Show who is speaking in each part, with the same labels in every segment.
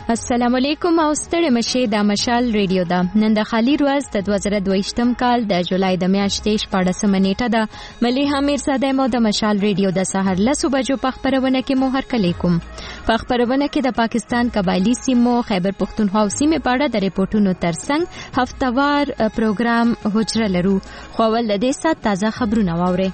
Speaker 1: السلام علیکم او ستړي مشه د مشال ریډیو دا نن د خالی ورځ د 2022م کال د جولای د میاشتې 14 نیټه ده. مليحه میرزاده مو د مشال ریډیو د سحر له صبح جو په خبرونه کې مو هر کله کوم په خبرونه کې د پاکستان قبایلی سیمو خیبر پختونخوا او سیمه په اړه د ریپورتونو ترڅنګ هفتوار پروګرام حجره لرو. خو ول د دې سات تازه خبرونه واوري.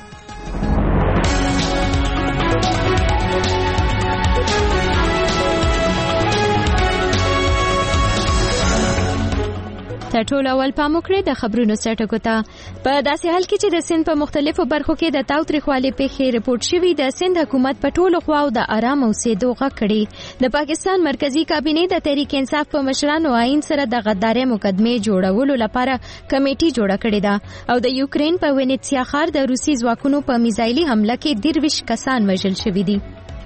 Speaker 1: ټول اول پاموکړه د خبرونو سرټکو ته په داسې حال کې چې د سند په مختلفو برخو کې د تاوتریخوالي پیښې رپورټ شوي د سند حکومت په ټولو خواو د آرام اوسېدو غږ کړي. د پاکستان مرکزی کابینه د تحریک انصاف په مشرانو آئین سره د غدارۍ مقدمه جوړولو لپاره کمیټي جوړه کړې ده او د یوکرين په وینیتسیا ښار د روسي ځواکونو په میزایلي حمله کې 23 کسان وژل شوي دي.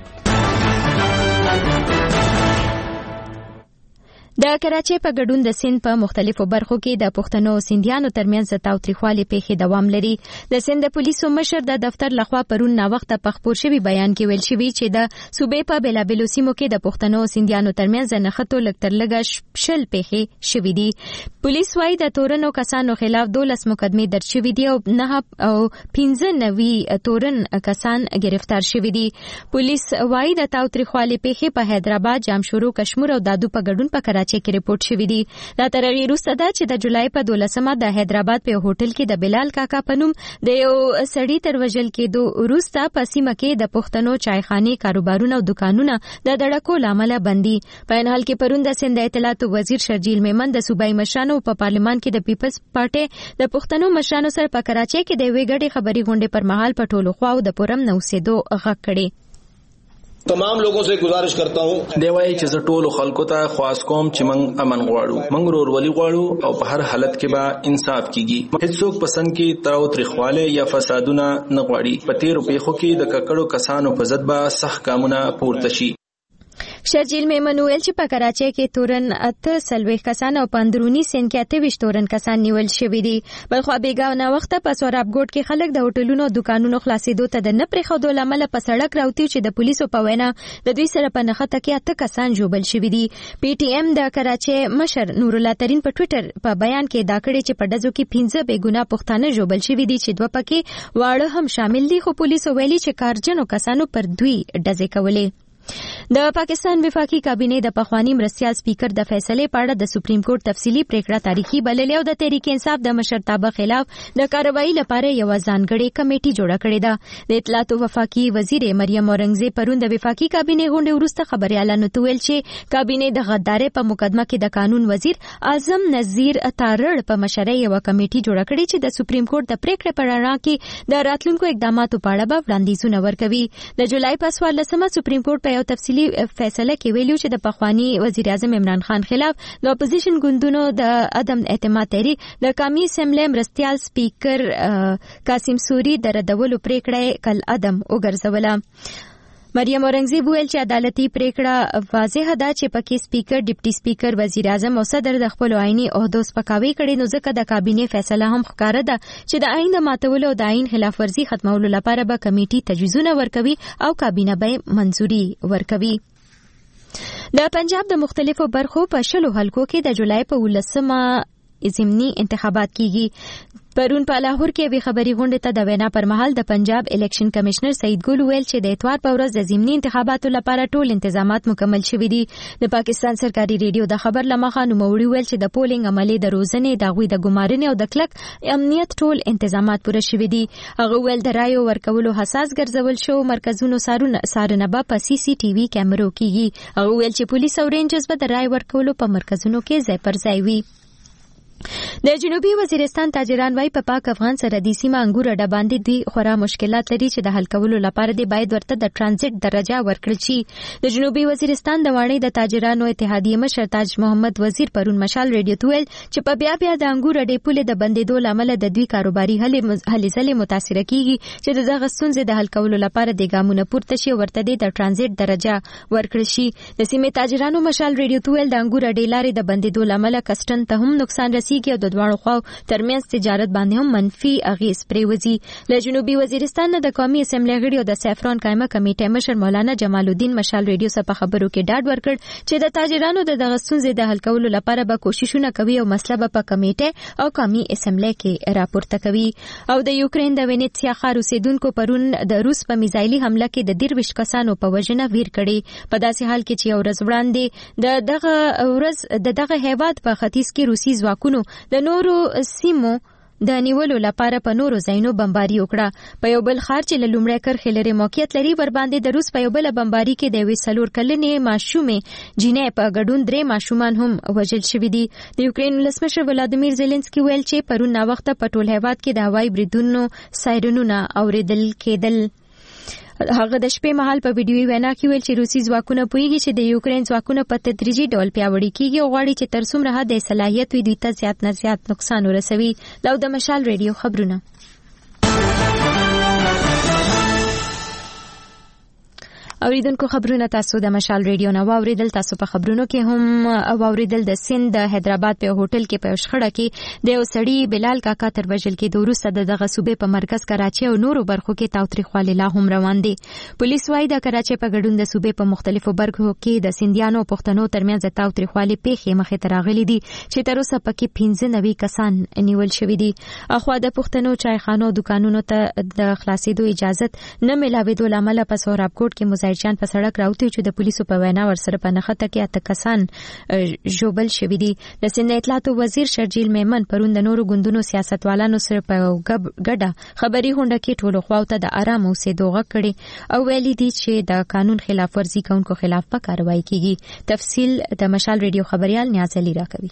Speaker 1: د کراچۍ په ګډون د سند په مختلفو برخو کې د پښتنو او سندیانو ترمنځ د تاوتریخوالي پیښې دوام لري. د سند پولیسو مشر د دفتر لخوا پرون نا وخت په خبر شوی بیان کې ویل شوی چې د صوبې په بلابلو سیمو کې د پښتنو او سندیانو ترمنځ نښتو لکتر لګه شل پیښې شوې دي. پولیس وايي د تورنو کسانو خلاف 12 مقدمې درج شوې دي او 9 او 15 تورن کسان گرفتار شوي دي. پولیس وايي د تاوتریخوالي پیښې په حیدرآباد، جامشورو، کشمیر او دادو په ګډون په کراچۍ کې ریپورت شوی دی. دا تر هغې وروسته ده چې د جولای په 12مه د حیدرآباد په هوټل کې د بلال کاکا په نوم د یو سړي تر وژل کېدو وروسته په سیمه کې د پښتنو چایخانې، کاروبارونه او دکانونه د دړکو له امله بندي. په این حال کې پرون د سند اطلاعات وزیر شرجیل میمن د صوبایي مشرانو په پارلمان کې د پیپلز پارټي د پښتنو مشرانو سره په کراچۍ کې د یوې ګډې خبري غونډې پر مهال په ټولو خواو د پرم نوسېدو غږ کړی.
Speaker 2: تمام لوگوں سے گزارش کرتا ہوں
Speaker 3: دیوای چې زه ټولو خلکو ته خواست کوم چې موږ امن غواړو، موږ ورورولي غواړو او په هر حالت کې به انصاف کیږي. هیڅوک پسند کې تاوتریخواله یا فسادونه نه غواړي. په تیرو پیښو کې د ککړو کسانو په ضد به سخت ګامونه پورته شي.
Speaker 1: شرجیل میمن ویل چې په کراچۍ کې تورن 8 کسان او په اندرونی سند کې 28 تورن کسان نیول شوي دي. بلخو بیګاونه وخت په سورابګوټ کې خلک د هوټلونو او دکانونو خلاصېدو ته د نه پرېښودو له امله په سړک راوتي چې د پولیسو په وینا د دوی سره په نښته کې 8 کسان ژوبل شوي دي. پی ټی ایم د کراچۍ مشر نور الله ترین په ټوئیټر په بیان کې دا کړی چې په ډزو کې 15 بې ګناه پښتانه ژوبل شوي دي چې 2 پکې واړه هم شامل دي. خو پولیسو ویلي چې کارجنو کسانو پر دوی ډزې کولې. د پاکستان وفاقي کابینه د پخوانی مرستیال سپیکر د فیصلې په اړه د سپریم کورټ تفصیلی پریکړه تاریخي بللې او د تحریک انصاف د مشرتابه خلاف د کاروایی لپاره یو ځانګړې کمیټه جوړه کړې ده. د اطلاعات وفاقي وزیر مریم اورنګزیب پرون د وفاقي کابینه غونډې وروسته خبريالانو ته ویل چې کابینه د غدارۍ په مقدمه کې د قانون وزیر اعظم نذیر تارړ په مشرۍ یو کمیټه جوړه کړې چې د سپریم کورټ د پریکړې په اړه کې د راتلونکو اقداماتو په اړه به وړاندیزونه ورکوي. د جولای په 14مه سپریم کورټ په یو تفصیلی فیصله کې ویلو چې د پخوانی وزیر اعظم عمران خان خلاف د اپوزیشن ګوندونو د عدم اعتماد تحریک د قومي اسمبلی مرستیال سپیکر قاسم سوری د ردولو پریکړه کل عدم وګرځوله. مریم اورنګزیب ویل چې عدالتي پریکړه واضح ده چې پکې سپیکر، ډیپټي سپیکر، وزیر اعظم او صدر د خپل آئینی عہدو سپکاوي کړي. نو ځکه د کابینه فیصله هم ښکاره ده چې د آئین د ماتولو او د آئین خلاف ورزي ختمولو لپاره به کمیټي تجویزونه ورکوي او کابینه به منظوري ورکوي. د پنجاب د مختلفو برخو په 10 حلقو کې د جولای په 19مه ضمني انتخابات کیږي. پرون په لاهور کې وی خبري غونډه ته د وینا پر مهال د پنجاب الیکشن کمشنر سعید ګل ویل چې د اتوار په ورځ د ضمني انتخاباتو لپاره ټول انتظامات مکمل شوي دي. د پاکستان سرکاري ریډیو د خبر لمخه نوموړي ویل چې د پولینګ عملي د روزنې، د غوي د ګمارنې او د کلک امنیت ټول انتظامات پوره شوي دي. هغه ویل د رایو ورکولو حساس ګرځول شو مرکزونو څارنه به په سی سی ټي وي کیمرو کیږي. هغه ویل چې پولیس او رینجرز به د رای ورکولو په مرکزونو کې ځای پر ځای وي. د جنوبي وزیرستان تاجران وايي په پاک افغان سرحدي سیمه انګور اډه باندې دوی خورا مشکلات لري چې د حل کولو لپاره دی باید ورته د ترانزیت درجه ورکړل شي. د جنوبي وزیرستان د واني د تاجرانو اتحادیه مشر تاج محمد وزیر پرون مشال ریډیو ته ویل چې په بیا د انګور اډې پولې د بندیدو لامل د دوی کاروباري هلې ځلې متاثر کیږي چې د دغه ستونزې د حل کولو لپاره د ګامونه پورته شي ورته د ترانزیت درجه ورکړل شي. د سیمې تاجرانو مشال ریډیو ته ویل د انګور اډې لارې د بندیدو لامل کسټن ته هم نقصان رسیږي او د دواړو خواو ترمنځ تجارت باندې هم منفي اغیز پریوځي. له جنوبي وزیرستان نه د قومي اسمبلی غړي او د سیفران قائمه کمیټې مشر مولانا جمال الدین مشال ریډیو سره په خبرو کې ډاډ ورکړ چې د تاجرانو د دغه ستونزې د حل کولو لپاره به کوششونه کوي او مسله به په کمیټې او قومي اسمبلی کې راپورته کوي. او د یوکرين د وینیتسیا ښار اوسیدونکو پرون د روس په میزایلي حمله کې د 23 کسانو په وژنه ویر کړي. په داسې حال کې چې یو ورځ وړاندې دغه هیواد په ختیځ کې روسي ځواکونو د نورو سیمو د نیولو لپاره په نورو ځایونو بمباري وکړه. په یو بل ښار چې له لومړۍ کرښې لري موقعیت لري ور باندې د روس په یو بل بمباري کې د 4 کلنې ماشومې جینې په ګډون 3 ماشومان هم وژل شوي دي. د یوکرين ولسمشر ولادیمیر زيلنسکي ویل چې پرون نا وخت په ټول هیواد کې د هوایي بریدونو سایرنونه اوریدل کېدل. هغه د شپې مهال په ویډیوي وینا کې ویل چې روسي ځواکونه پوهیږي چې د یوکرين ځواکونه په تدریجي ډول پیاوړي کیږي او غواړي چې تر څومره حد صلاحیت وي دوی ته زیات نه زیات نقصان ورسوي. دا د مشال ریډیو خبرونه. اوریدونکو خبرونه تاسو د مشال ریډیو نه واوریدل. تاسو په خبرونو کې هم واوریدل د سند د حیدرآباد په هوټل کې په شخړه کې د یو سړي بلال کاکا تر وژل کې د وروسته دغه صوبې په مرکز کراچي او نورو برخو کې تاوتریخوالی لا هم روان دي. پولیس وايي د کراچي په ګډون د صوبې په مختلفو برخو کې د سندیانو او پښتنو ترمنځ تاوتریخوالی پیښې مخې ته راغلي دي چې تر اوسه پکې 95 کسان نیول شوي دي. اخوا د پښتنو چایخانو دکانونو ته د خلاصېدو اجازه نه ملاوېدو لامل په سورابکوټ کې مزایچان په سړک راوتی چې د پولیسو په وینا ورسره په نخته کې 8 کسان ژوبل شوي دي. د سند اطلاعات وزیر شرجیل میمن پرون د نورو ګوندونو سیاستوالانو سره په ګډه خبري غونډه کې ټولو خواو ته د آرام اوسېدو غږ کړي او ویلي دي چې د قانون خلاف ورزي کوونکو خلاف په کاروایی کیږي. تفصیل د مشال ریډیو خبريال نیاز علي راکوي.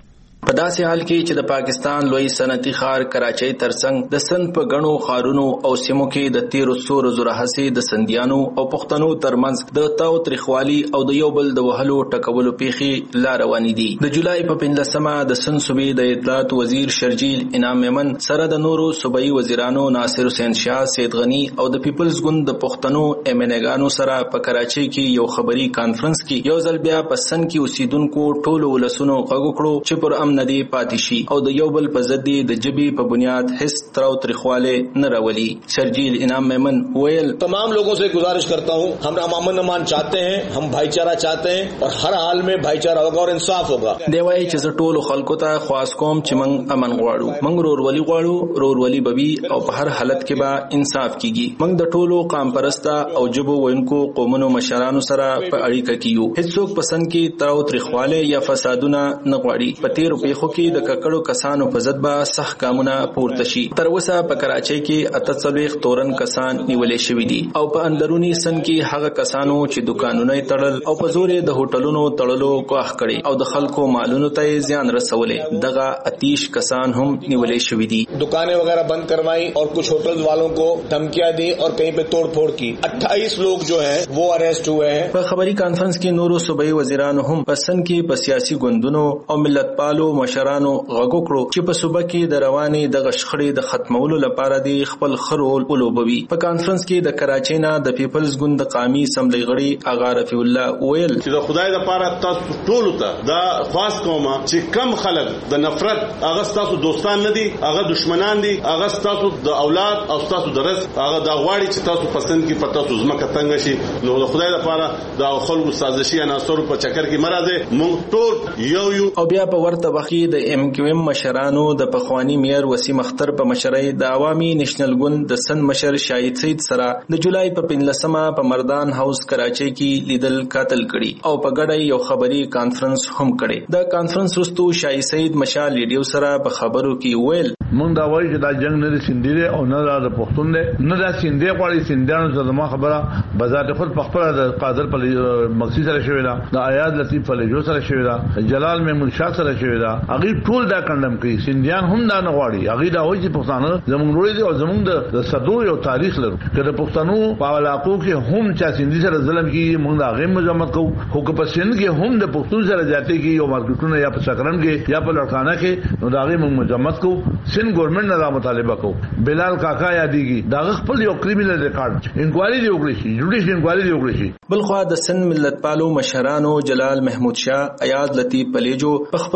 Speaker 3: په داسې حال کې چې د پاکستان لوی صنعتي ښار کراچۍ ترڅنګ د سند په غنو خارونو او سیمو کې د 1300 ورځو راهیسې د سندیانو او پښتنو ترمنځ د تاوتریخوالي او د یو بل د وهلو ټکولو پیښې لا روانې دي. د جولای په 15مه د سند صوبې د اطلاعات وزیر شرجیل انعام میمن سره د نورو صوبایي وزیرانو ناصر حسین شاه، سید غنی او د پیپلز ګوند د پښتنو ایمنګانو سره په کراچۍ کې یو خبري کانفرنس کې یو ځل بیا په سند کې اوسیدونکو ټولو ولسونو غږ وکړو چې پر ندی پاتشي او د یو بل په ضد د جبي په بنیاد هیڅ تاوتریخواله نه راولي. شرجیل انعام میمن ویل
Speaker 2: तमाम लोगों से गुजारिश करता हूं, हम अमन अमान चाहते हैं, हम भाईचारा चाहते हैं और हर हाल में भाईचारा होगा और इंसाफ होगा.
Speaker 3: دی وایي چې ټول خلکو ته خواست کوم چې موږ امن غواړو, موږ رورولي غواړو, رورولي بوي او په هر حالت کې به انصاف کیږي. موږ د ټولو قام پرسته او جبو وینکو قومونو مشرانو سره په اړیکه کې یو. هیڅوک پسند کې تاوتریخواله یا فسادونه نه غواړي. په تیر پیښو کې د ککړو کسانو په ضد به سخت ګامونه پورته شي. تر اوسه په کراچۍ کې 48 تورن کسان نیولې شوي دي او په اندرونی سن کې هغه کسانو چې دکانونه تړل او په زور د هوټلونو تړلو کوښښ کړي او د خلکو مالونو ته زیان رسولې. دغه 30 کسان هم نیولې شوي دي.
Speaker 2: दुकानें वगैरह बंद करवाई और कुछ होटल वालों को धमकियां दी और कहीं पे तोड़फोड़ की. 28 लोग जो हैं वो अरेस्ट हुए हैं.
Speaker 3: په خبري کانفرنس کې نورو صوبایي وزیرانو هم په سن کې په سیاسي ګوندونو او ملت پالو مشرانو غږ وکړو چې په صوبه کې د روانې د غشخړې د ختمولو لپاره د خپل خرول ولوبوي. په کانفرنس کې د کراچۍ نه د پیپلز ګوند د قومي اسمبلی غړي اغا رفیع الله ویل
Speaker 4: چې د خدای لپاره تاسو ټول ته دا خاص کومه چې کم خلک د نفرت هغه تاسو دوستان نه دي, هغه دشمنان دي, هغه تاسو د اولاد او تاسو د رزق هغه دا غواړي چې تاسو پسند کې پتا تاسو زمکه تنګ شي. نو د خدای لپاره دا خلکو سازشي عناصر په چکر کې مرزه مونږ ټول یو
Speaker 3: او بیا په ورته وخت د ام کیو ایم مشرانو د پخوانی میر وسیم اختر په مشرۍ د عوامي نېشنل ګوند د سند مشر شاهد سید سره د جولای په 15مه په مردان هاوس کراچۍ کې لیدل قاتل کړي او په ګډه یو خبري کانفرنس هم کړي. د کانفرنس وروسته شاهد سید مشال ریډیو سره په خبرو کې ویل
Speaker 5: مونږ دا وایي چې دا جنگ نه سندې او نه د پښتون دی, نه دا سندې غواړي. سندیانو سره ما خبره بذات خود په خپل د قادر په مقصد سره شوی دا, د آیات لطیف فلجو سره شوی دا, جلال میمون شاه سره شوی دا. هغه ټول دا کندم کوي. سندیان هم دا نه غواړي. هغه دا وایي چې پښتانه زموږ وروړي دي او زموږ د صدو یو تاریخ لرو. کله پښتنو په علاقو کې هم چې سندي سره ظلم کوي موږ هغه مزمت کوو. خو که په سند کې هم د پښتون سره جاته کې یو مارکیټونه یا په سکرن کې یا په لړکانه کې نو دا هغه موږ مزمت کوو. سند ګورنمنت نه مطالبه کوو. بلال کاکا یادېږي دا خپل یو کریمینل ریکارډ انکوایري دی وکړي شي, جوډیشل انکوایري دی وکړي شي.
Speaker 3: بلخوا د سند ملت پالو مشرانو جلال محمود شاه, ایاز لطیف پلیجو په خپلو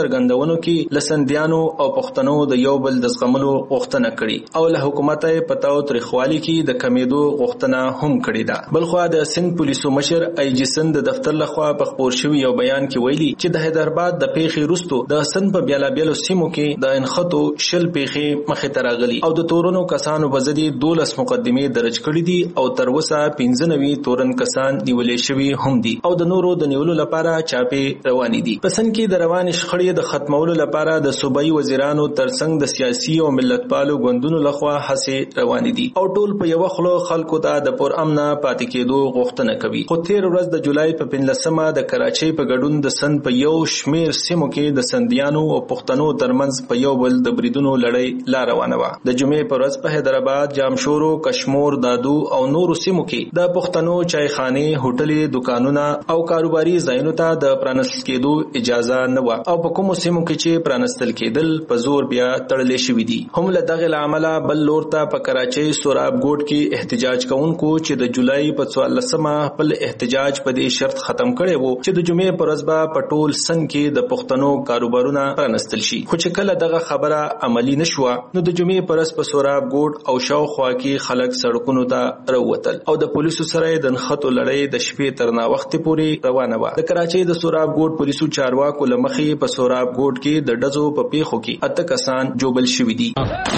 Speaker 3: څرګندونو کې لسندیانو او پښتنو د یو بل د زغملو غوښتنه کړې او له حکومت یې پتاو تاریخوالي کې د کمیدو غوښتنه هم کړې ده. بلخو د سند پولیسو مشر ای جی سند د دفتر لخوا په خبر شوی یو بیان کې ویلي چې د حیدرآباد د پیښې وروسته د سند په بیلابیلو سیمو کې د انخطو شل پیښې مخې ته راغلي او د تورنو کسانو بزدي 12 مقدمې درج کړې دي او تر اوسه 95 تورن کسان نیولې شوي هم دي او د نورو د نیولو لپاره چاپې روانې دي. پسند کې د روان شخړې د ختمولو لپاره د صوبایي وزیرانو ترڅنګ د سیاسي او ملتپالو ګوندونو لخوا هڅې روانې دي او ټول په یو خلو خلکو ته د پرامن پاتې کېدو غوښتنه کوي. خو تیر ورځ د جولای په 15مه د کراچۍ په ګډون د سند په یو شمیر سیمو کې د سندیانو او پښتنو ترمنځ په یو بل د بریدونو لړۍ لا روانه وه. د جمعې پر ورځ په حیدرآباد، جامشورو، کشمور، دادو او نورو سیمو کې د پښتنو چایخانه، هوټلې، دکانونه او کاروباري ځایونو ته د پرانستل کېدو اجازه نه و او په کومو سیمو کې چې پرانستل کېدل په زور بیا تړلې شوې دي. هم له دغه عمله بل لور ته په کراچۍ سوراب ګوټ کې احتجاج کوونکو چې د جولای په 14مه خپل احتجاج په دې شرط ختم کړي وو چې د جمعې پر ورځ په ټول سند کې د پښتنو کاروبارونه پرانستل شي. خو چې کله دغه خبره عملی نشوه نو د جمعې پر ورځ په سوراب ګوټ او شاوخوا کې خلک سړکونو ته راووتل او د پولیسو سره د نښتو لړۍ د شپې تر ناوخته پورې روانه وه. د کراچۍ د سوراب ګوټ پولیسو چارواکو لمخې په سوراب ګوټ کې د ډزو په پیښو کې 8 کسان جوبل شوي دي.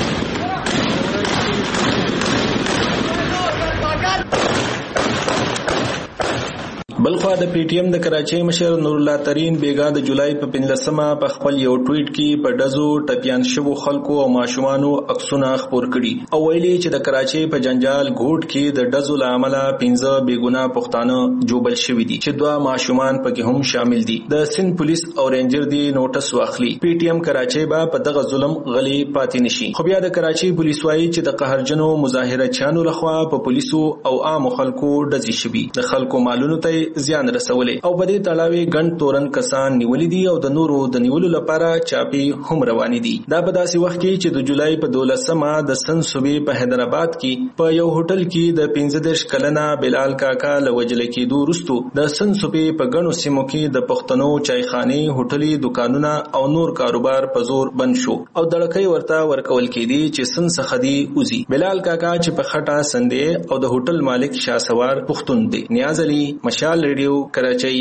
Speaker 3: بلخوا د پی ټی ایم د کراچۍ مشر نور الله ترین بیگا د جولای په 15مه په خپل یو ټویټ کې په ډزو ټپیان شوو خلکو او ماشومانو عکسونه خپور کړي او ویلي چې د کراچۍ په جنجال ګوټ کې د ډزو له امله 15 بیګناه پښتانه جوبل شوي دي چې 2 ماشومان پکې هم شامل دي. د سند پولیس او رینجر دی نوټس واخلي. پی ټی ایم کراچۍ به په دغه ظلم غلي پاتې نشي. خو بیا د کراچۍ پولیس وايي چې د قهرجنو مظاهرچیانو لخوا په پولیسو او عام خلکو ډزې شوي، د خلکو مالونو ته زیان رسولې او په دې تړاو ګڼ تورن کسان نیولې دي او د نورو د نیولو لپاره چاپی هم روانې دي. دا په داسې وخت کې چې د جولای په 12مه د سند صوبې په حیدرآباد کې په یو هوټل کې د 15 کلنه بلال کاکا له وجل کېدو وروسته د سند صوبې په ګڼو سیمو کې د پښتنو چایخانه، هوټلې، دکانونه او نور کاروبار په زور بند شو او دړکې ورته ورکول کېدي چې سند څخه دی اوزي. بلال کاکا چې په خټه سندې او د هوټل مالک شاسوار پښتون دی. نیاز علي، مشال ریډیو، کراچۍ.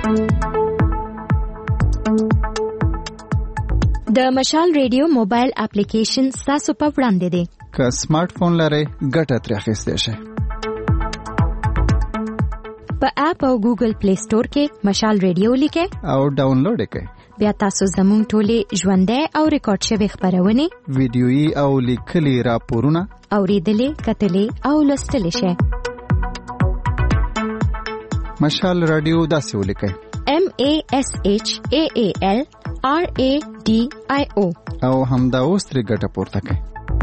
Speaker 1: د مشال ریډیو موبایل اپلیکیشن تاسو په وړاندې دی.
Speaker 6: که سمارټ فون لرئ ګټه ترې اخیستی شئ.
Speaker 1: په اپ او ګوګل پلی سٹور کې مشال ریډیو لیکئ
Speaker 6: او ډاونلوډ کړئ.
Speaker 1: بیا تاسو زموږ ټولې ژوندۍ او ریکارډ شوي خبرونه،
Speaker 6: ویډیويي او لیکلي راپورونه
Speaker 1: اوریدلې، کتلې او لوستلې شئ.
Speaker 6: مشال رادیو داسې ولیکئ:
Speaker 1: MASHAALRADIO
Speaker 6: او همدا اوس ترې ګټه پورته کړئ.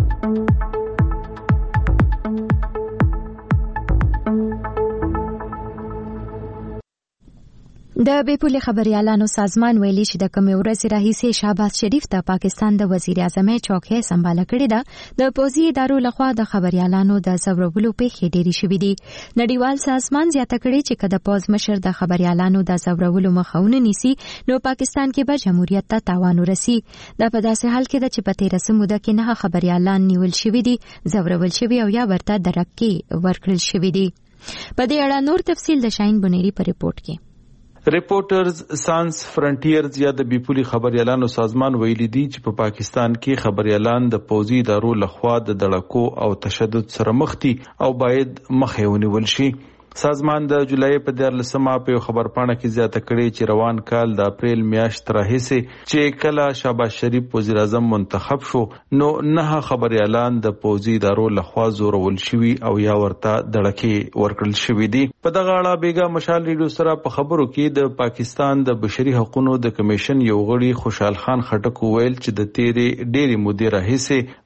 Speaker 1: د بیپولي خبريالانو سازمان ویلي چې د کومې ورځې راهیسې شهباز شریف ته پاکستان د وزیر اعظم چوکۍ سمباله کړې ده، د پوځي ادارو لخوا د خبريالانو د ځورولو پیښې ډېرې شوې دي. نړیوال سازمان زیاته کړې چې که د پوځ مشر د خبريالانو د ځورولو مخه ونه نیسي نو پاکستان کې به جمهوریت ته تاوان ورسي. دا په داسې حال کې ده چې په تېره موده کې 9 خبريالان نیول شوي دي، ځورول شوي او یا ورته درکې ورکړل شوي دي. په دې اړه نور تفصیل د شاهین بنيري په ریپورت کې.
Speaker 7: ریپورټرز سانس فرنټیرز یا د بیپولي خبريالانو سازمان ویلي دي چې په پاکستان کې خبريالان د پوځي ادارو لخوا د دړکو او تشدد سره مخ دي او باید مخه ونیول شي. سازمان د جولای په 14مه په خبرپاڼه کې زیاته کړې چې روان کال د اپریل میاشت راهیسې چې کله شهباز شریف وزیر اعظم منتخب شو نو 9 خبريالان د پوځي ادارو لخوا زورول شوي او یا ورته دړکې ورکړل شوي دي. په دغه اړه بیګا مشال ریډیو سره په خبرو کې د پاکستان د بشري حقوقو د کمیشن یو غړي خوشحال خان خټک ویل چې د تیرې ډېری مودې راهیسې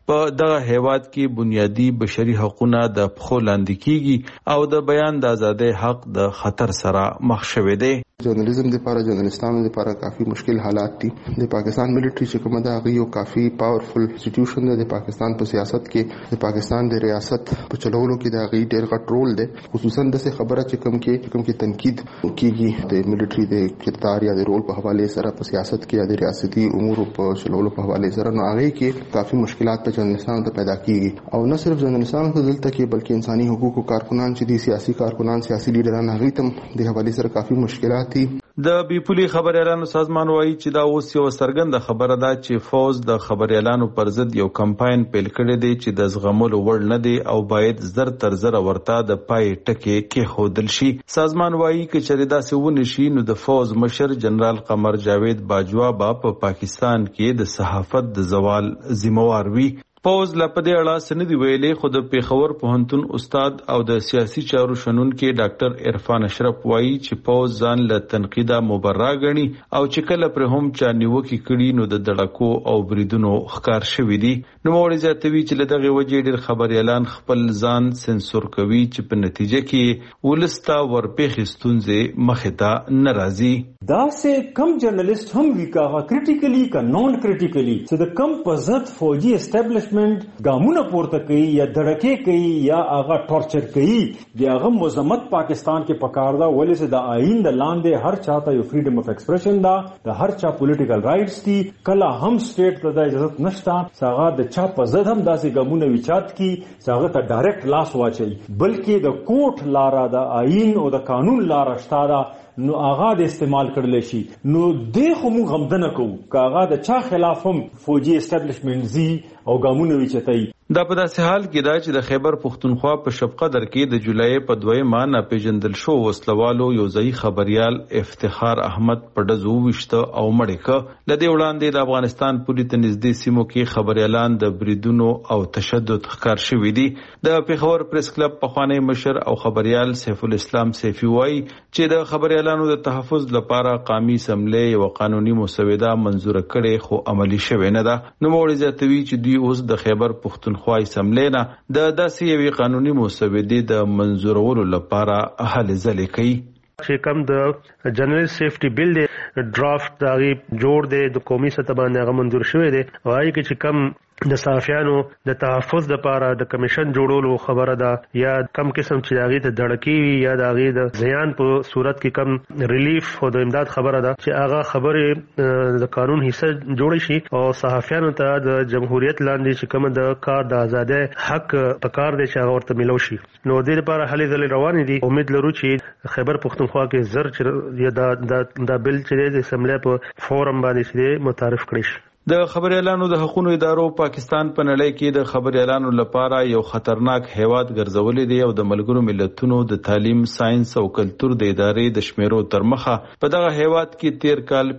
Speaker 7: په دغه هیواد کې بنیادی بشري حقوقونه د پخو لاندې کیږي او د بیان د ازادۍ حق د خطر سره مخ شوی دی.
Speaker 8: جرنالیزم لپاره جرنالستانو لپاره کافی مشکل حالات دي. د پاکستان ملټری چې کومه دا غي یو کافی پاورفل انسټیټیوشن دی. د پاکستان په سیاست کې د پاکستان د ریاست په چلولو کې دا غي ډېر غټ رول دی. خصوصا د څه خبره چې کوم کې تنقید کیږي د ملټری د کردار یا د رول په حواله سره په سیاست کې یا د ریاستي امور په چلولو په حواله سره نو هغه کې کافی مشکلات په جرنالستانو ته پیدا کیږي او نه صرف جرنالستانو ته دلته کې بلکې انساني حقوقو کارکنان چې دي سیاسي کارکنان سیاسي لیډران هغه تم د حواله سره کافی مشکلات دي.
Speaker 7: د بیپولي خبريالانو سازمان وایي چې دا اوس یو څرګنده خبره ده چې فوز د خبريالانو پر ضد یو کمپاین پیل کړی دی چې د زغملو وړ نه دی او باید زر تر زر ورته د پای ټکی کې خودل شي. سازمان وایي چې چېرې داسې ونشي نو د فوز مشر جنرال قمر جاوید باجوا په پاکستان کې د صحافت د زوال ذمہوار وي. فوز لپاره اړه سندې ویلې خود پیښور پوهنتون استاد او د سیاسي چارو شنونکو ډاکټر عرفان اشرف وایي چې فوز ځان له تنقیدا مبرا غني او چې کله پر هم چا نیوکه کړي نو د دړکو او بریدونو ښکار شوی دي. نو موري ذاتوي چې له دغه وجې ډېر خبريالان خپل ځان سنسور کوي چې په نتیجه کې ولستا ورپېخ ستونزې مخه ته ناراضي.
Speaker 9: دا سه کم جرنالست هم وی کا کریټیکلی کا نون کریټیکلی چې د کم پزت فوجي اسټابلیشمنت ګامونه پورته کوي یا دړکې کوي یا هغه ټورچر کوي دی هغه مزمت پاکستان کې پکار دا ولې چې د آئین د لاندې هر چاته یو فریډم اف ایکسپریشن دا د هر چا پولیټیکل رائټس دي کله هم سټیټ ته د اجازه نشته څنګه د چا په ضد هم داسې ګامونه وچات کی څنګه ته ډایرکټ لاس واچي بلکې د کوټ لارا د آئین او د قانون لارا شته نو آغا د استعمال کړل شي نو د خو موږ غمدنه کوو کاغه د چا خلاف هم فوجي اسټابلیشمنت زی او ګامونه وچتای.
Speaker 7: دا په داسې حال کې دا چې د خیبر پښتونخوا په شپقدر کې د جولای په 2 ماه پیژندل شو وسلوالو یو ځای خبريال افتخار احمد پډزو وشته او مړک لدی وړاندې د افغانستان پولیس ته نږدې سیمو کې خبريالان د بریدونو او تشدد ښکار شوې دي. د پیښور پریس کلب پخوانی مشر او خبريال سیف الاسلام سیفی وایي چې د خبريالانو د تحفظ لپاره قومي اسمبلی او قانوني مسوده منزور کړي خو عملی شوه نه ده. نو موري ذاتوي چې دوی اوس د خیبر پښتونخوا خوای سملینا د داسې یوې قانوني مسودې د منزورولو لپاره هلې ځلې کوي.
Speaker 10: چې کوم د جنرال سیفټي بیل دی ډرافټ داغي جوړ دی د قومي سطح باندې هغه منزور شوی دی وایي چې کوم د صحافیانو د تحفظ لپاره د کمیشن جوړولو خبره ده یا کم قسم چې داغي ته دړکی یا داغي د زیان په صورت کې کم ریلیف او د امداد خبره ده چې هغه خبره د قانون حصہ جوړ شي او صحافیانو ته د جمهوریت لاندې چې کوم د کار د آزادۍ حق پکار دی چې هغه ورته ملو شي. نو د لپاره هلې ځلې روان دي. امید لرو چې خیبر پښتونخوا کې زر یا د بل چې د اسمبلی په فورم باندې چې متعارف کړي شي.
Speaker 7: د خبريالانو د حقوقو ادارو پاکستان په نړۍ کې د خبريالانو لپاره یو خطرناک هیواد ګرځولې دی او د ملګرو ملتونو د تعلیم ساينس او کلچر د ادارې د شمیرو تر مخه په دغه هیواد کې 13 کال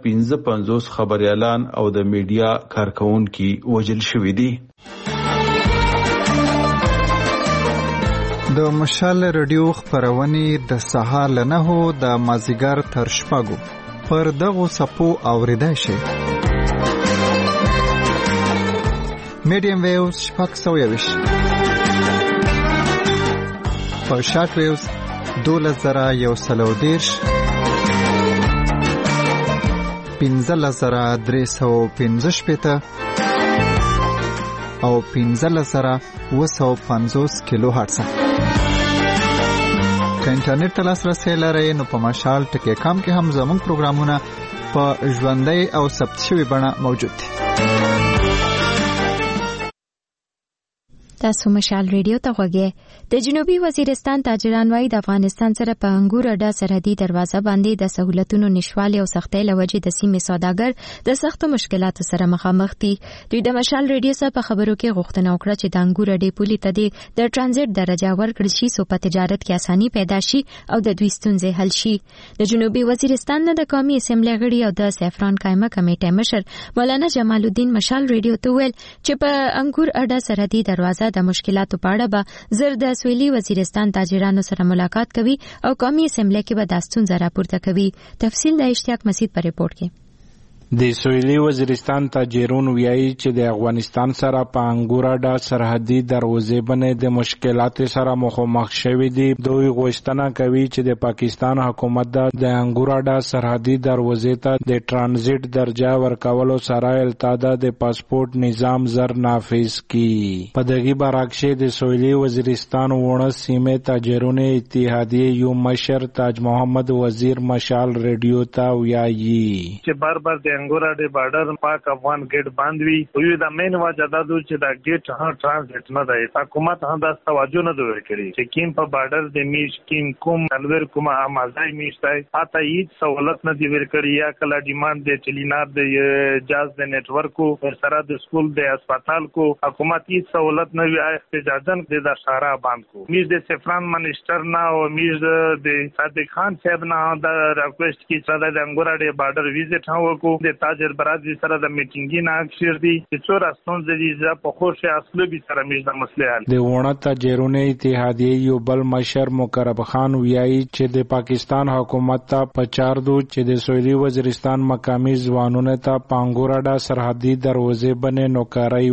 Speaker 7: 55 خبريالان او د میډیا کارکونکو وژل شوې دي.
Speaker 6: د مشال رادیو خبرونه د سهار له 9 د مازیګر تر شپږو پر دغه سپو اوریدای شي. میډیم ویوز شپږ 120 په شارټ ویوز 2110 15315 او 15750 کیلو هرتز. که انټرنیټ ته لاسرسی لرئ نو په مشال ټکی کام کې هم زموږ پروګرامونه په ژوندۍ او ثبت شوی بڼه موجود دي.
Speaker 1: تاسو مشال ریډیو ته غوږی. د جنوبي وزیرستان تاجران وايي د افغانستان سره په انګور اډه سرحدي دروازه باندې د سہولتونو نشوالي او سختۍ لوجې د سیمې سوداګر د سختو مشکلاتو سره مخامخ دي. دوی د مشال ریډیو سره په خبرو کې غوښتنه وکړه چې د انګور اډې پولي ته د ترانزیت درجه ورکړل شي څو په تجارت کې اساني پیدا شي او د دوی ستونزې حل شي. د جنوبي وزیرستان نه د قومي اسمبلی غړي او د سیفران قائمه کمیټې مشر مولانا جمال الدین مشال ریډیو ته ویل چې په انګور اډه سرحدي دروازه د مشکلاتو په اړه به زر د سویلي وزیرستان تاجرانو سره ملاقات کوي او قومي اسمبلی کې به د ستونزې راپورته کوي. تفصیل د اشتیاق مسعود پر ریپورت کې.
Speaker 11: د سویلي وزیرستان تاجرون ویایي چې د افغانستان سره په انګوراډا سرحدي دروازې باندې د مشکلات سره مخامخ شوي دي. دوی غوښتنه کوي چې د پاکستان حکومت د انګوراډا سرحدي دروازې ته د ټرانزیټ درجه ورکولو سره التاده د پاسپورت نظام زر نافذ کړي. په دغه برعکس د سویلي وزیرستان وونه سیمې تاجرون اتحادیه یو مشر تاج محمد وزیر مشال ریډیو ته ویایي
Speaker 12: چې بار د انګوراډا بارډر پاک افغان گیټ باندې وي. وی دا مین وجه دا دوی چې دا گیټ ټرانزیټ نه دی. حکومت هم دا توجه نه دوی کړی چې کیم په بارډر د میش کیم کوم الور کوم امازای میشتای اته هیڅ سہولت نه دی ورکړی یا کله ډیماند د ټلینار د جاز د نتورک او سره د سکول د هسپتال کو حکومت هیڅ سہولت نه وی احتجاجن د شارع باندې کو میز د سفران منسٹر نه او میز د صادق خان صاحب نه دا ریکوست کی چې د انګوراډا بارډر ویزټ هاو کو د تاجر برادری سره د میټینګ نه اکثر دي چې څو راستون د په خوشي اصله به سره میز د مسله حل
Speaker 11: د وونه تاجرون اتحادیه یو بل مشر مقرب خان ویایي چې د پاکستان حکومت ته پچار دو چې د سویلي وزیرستان مقامی ځوانونو ته پانګوراډا سرحدي دروازې باندې نوکرای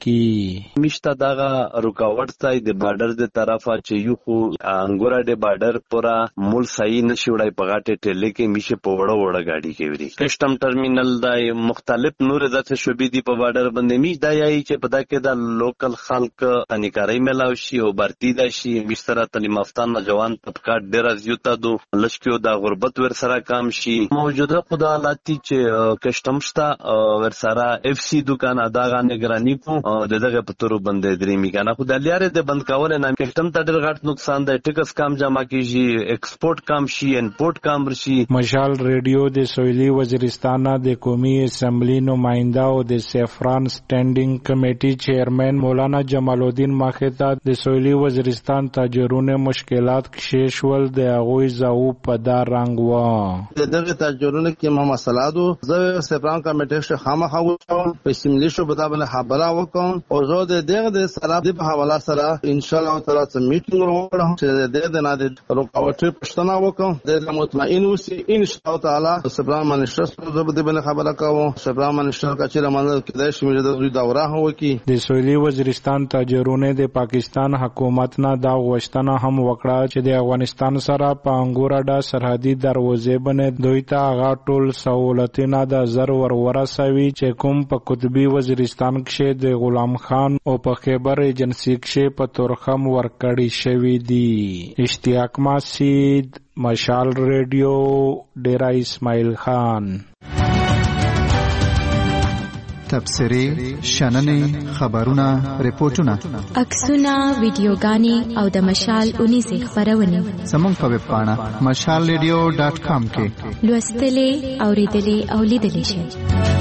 Speaker 11: ورکړي.
Speaker 13: مشته دغه رکاوټ ځای د بارډر د طرفه چې یو خو انګوراډا بارډر پورا مول صحیح نشي وړای په غاټه ټلې کې میشه په وړه گاډي کې وری کسٹم ټرمینل دای مختلف نور ذات شوبې دی په بارډر باندې میش دای چې په دا کې د لوکل خلک انیکاري ملاوي شي او برتی دا شي مشتره تعلیم یافته نوجوان طبقات ډیر زیاته دو لشکو د غربت ور سره کم شي. موجوده خدا حالاتي چې کسٹم شته ور سره اف سی دکان اداغه نگرانی کو دغه په تور باندې درې میګانه خو د لیاره د بند کول نه کسٹم ته ډیر غټ نقصان دی. ټیکس کم جمع کیږي ایکسپورت کم شي انپورت کم شي.
Speaker 11: مشال ریډیو د سویلي وزیرستان د قومي اسمبلی نمائنده او د سیفران سټینډینګ کمیټي چیرمن مولانا جمال الدین ماختا د سویلي وزیرستان تاجرون مشکلات کشول د هغوی زاو په دار رنگ و
Speaker 14: دغه تاجرون کې ما مسلادو زه سیفران کمیټي شه خامخا و په اسمبلی شو په دابل خبره وکم او زه د سره د حواله سره ان شاء الله تعالی سم میټینګ وروړم چې د نه د رکاوټ پښتنه وکم د مطمئن اوسئ ان شاء الله تعالی. سیفران منسٹر زه به د خبره کوم سیفران منسٹر کا چې رمضان کې د شمیره د دوره هو کې
Speaker 11: د سویلي وزیرستان تاجرونه د پاکستان حکومت نه دا غوښتنه هم وکړه چې د افغانستان سره په انګوراډا سرحدي دروازې باندې دوی ته هغه ټول سہولتونه د زر ورسوي چې کوم په قطبي وزیرستان کې د غلام خان او په خیبر ایجنسی کې په تورخم ورکړی شوی دی. اشتیاق مسجد مشال ریډیو ډیرا اسماعیل خان.
Speaker 6: تبصرې شننې خبرونه ریپورتونه
Speaker 1: عکسونه ویډیوګانې او د مشال 19 خبرونه
Speaker 6: زموږ په ویب پاڼه mashalradio.com کې
Speaker 1: لوستلې اوریدلې او لیدلې شئ.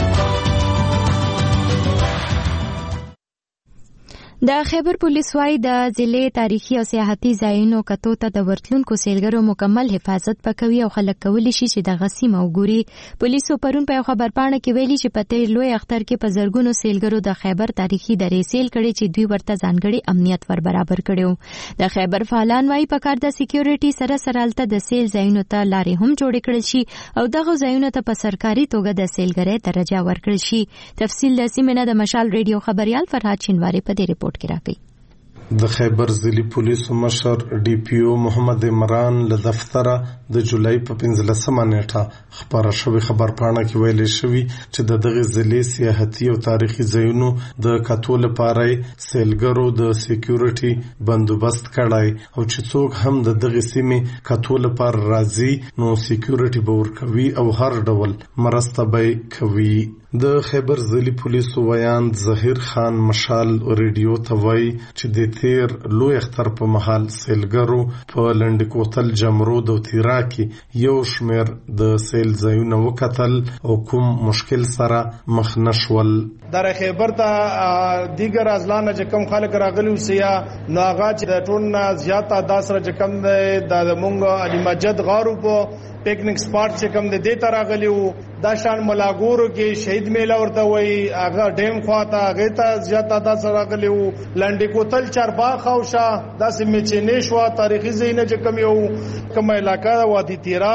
Speaker 1: د خیبر پولیس وايي د ضلع تاریخي او سیاحتي ځایونو کتو ته د ورتلونکو سیلګرو مکمل حفاظت پکوي او خلک کولی شي چې د غسیم او ګوري. پولیسو پرون په خبرپاڼه کې ویلي چې په تیر لوی اختر کې په زرګونو سیلګرو د خیبر تاریخي درې سیل کړي چې دوی ورته ځانګړي امنیت ور برابر کړو. د خیبر فعالان وايي په کار د سکیورټي سره سره د سیل ځایونو ته لارې هم جوړ کړل شي او دغه ځایونو ته په سرکاري توګه د سیلګرۍ درجه ورکړل شي. تفصیل د سیمه د مشال ریډیو خبريال فرهاد شینواری په دې ریپورت کې راکړي.
Speaker 15: د خیبر ضلعي پولیسو مشر ډي پی او محمد عمران له دفتره د جولای په 15مه نیټه خبره شوی خبرپاڼه کې ویل شوی چې د دغه ضلعي سیاحتي او تاریخي ځایونو د کتو لپاره سیلګرو د سکیورټي بندوبست کړای او چې څوک هم د دغه سیمې کتو لپاره راځي نو سکیورټي به ورکوي او هر ډول مرسته به کوي. د خیبر ضلعي پولیسو ویاند ظهیر خان مشال ریډیو ته وایي چې د تیر لوی اختر په مهال سیلګرو په لنډکوتل جمرود او تیرا کې یو شمیر د سیل ځایونه وکتل او کوم مشکل سره مخ نشول.
Speaker 16: در خیبر ته دیگر ازلانه چې کوم خلک راغلي وسیا نو هغه چې د ټول نه زیات تعداد سره چې کوم د مونږ علي مسجد غارو په پکنیک سپاٹ چې کوم د دې تراغلی وو دا شان ملاګورو کې شهید میله ورته وای هغه ډیم خواته هغه ته زیات تعداد سره راغلی وو لنډی کوتل چرباغ او شاه داسې میچنې شو تاریخي زینه چې کوم یو کوم علاقہ وادي تیرا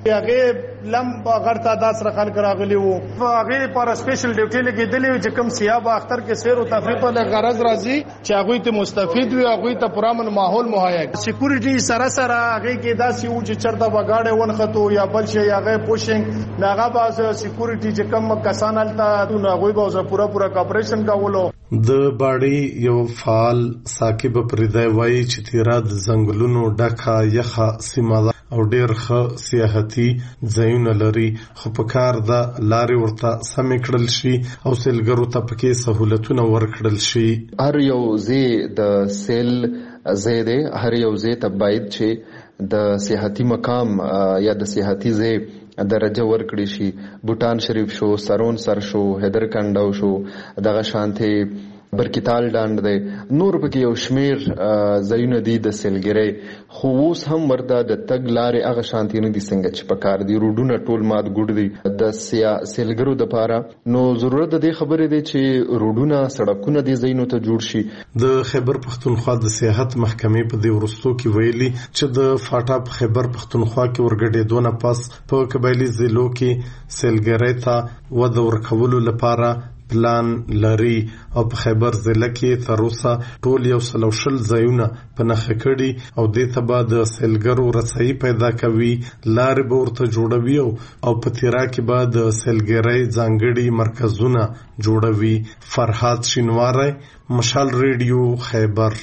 Speaker 16: هغه لم غړ تعداد سره خلک راغلي وو هغه لپاره سپیشل ډیوټي لګیدلې چې کوم سیاب اختر کې سیر او تفریح په غرض راځي چې هغه ته مستفید وي هغه ته پرامن ماحول مهیا سکیورټي سره سره هغه کې داسې و چې چرته بغاړې ونخته یا بل شي هغه پوشنګ ناغه باز سکیورټي چې کوم کسان الته نو هغه به پورا کاپریشن کاولو.
Speaker 15: د باړی یو فعال ساکب پردای وایي چې تیرا د ځنګلونو ډکه یخه سیمه او ډیر ښه سیاحتي ځایونه لري خو په کار د لارې ورته سمې کړل شي او سیلګرو ته پکې سهولتونه ورکړل شي.
Speaker 17: هر یو ځای د سیل ځای دی هر یو ځای ته باید چې د سیاحتي مقام یا د سیاحتي ځای درجه ورکړي شي. بوتان شریف شو سرون سر شو هدر کنډو شو دغه شانته برکتال ډاند دی نور پکې یو شمیر ځایونه دي د سیلګرۍ خو اوس هم ورته د تګ لارې هغه شانتي نه دي څنګه چې پکار دي روډونه ټول مات ګډ دي د سیلګرو دپاره نو ضرورت د دې خبرې دی چې روډونه سړکونه دې ځایونو ته جوړ شي.
Speaker 15: د خیبر پښتونخوا د سیاحت محکمې په دې وروستو کې ویلي چې د فاټا په خیبر پښتونخوا کې ورګډېدو نه پس په قبایلي ضلعو کې سیلګرۍ ته وده ورکولو لپاره پلان لري او په خیبر ضلع کې تر اوسه ټول 140 ځایونه په نښه کړي او دې ته به د سیلګرو رسایي پیدا کوي لارې به ورته جوړوي او په تیرا کې به د سیلګرۍ ځانګړي مرکزونه جوړوي. فرهاد شینواری مشال ریډیو خیبر.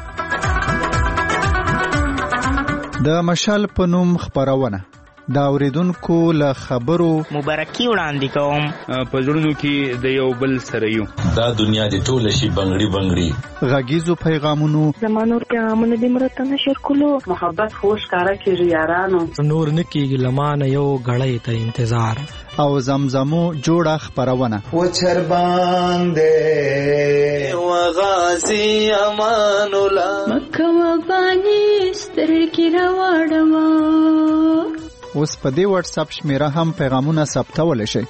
Speaker 6: د مشال په نوم خبرونه دا اوریدونکو له خبرو
Speaker 18: مبارکي وړاندې کوم
Speaker 19: په زړونو کې د یو بل سره یو دا دنیا د ټول شي بنگړي
Speaker 6: غږیزو پیغامونو
Speaker 20: زمانور پیغامونه د مرته نشر کولو محبت خوش کارا کیږي یارانو
Speaker 21: نور نکیږي لمانه یو غړې ته انتظار
Speaker 6: او زمزمو جوړه خبرونه
Speaker 22: و چر باندې و غازی امان الله
Speaker 23: مکه و بانی سترګې راوړم.
Speaker 6: اوس په دې واتس اپ شمیره هم پیغامونه ثبتول شي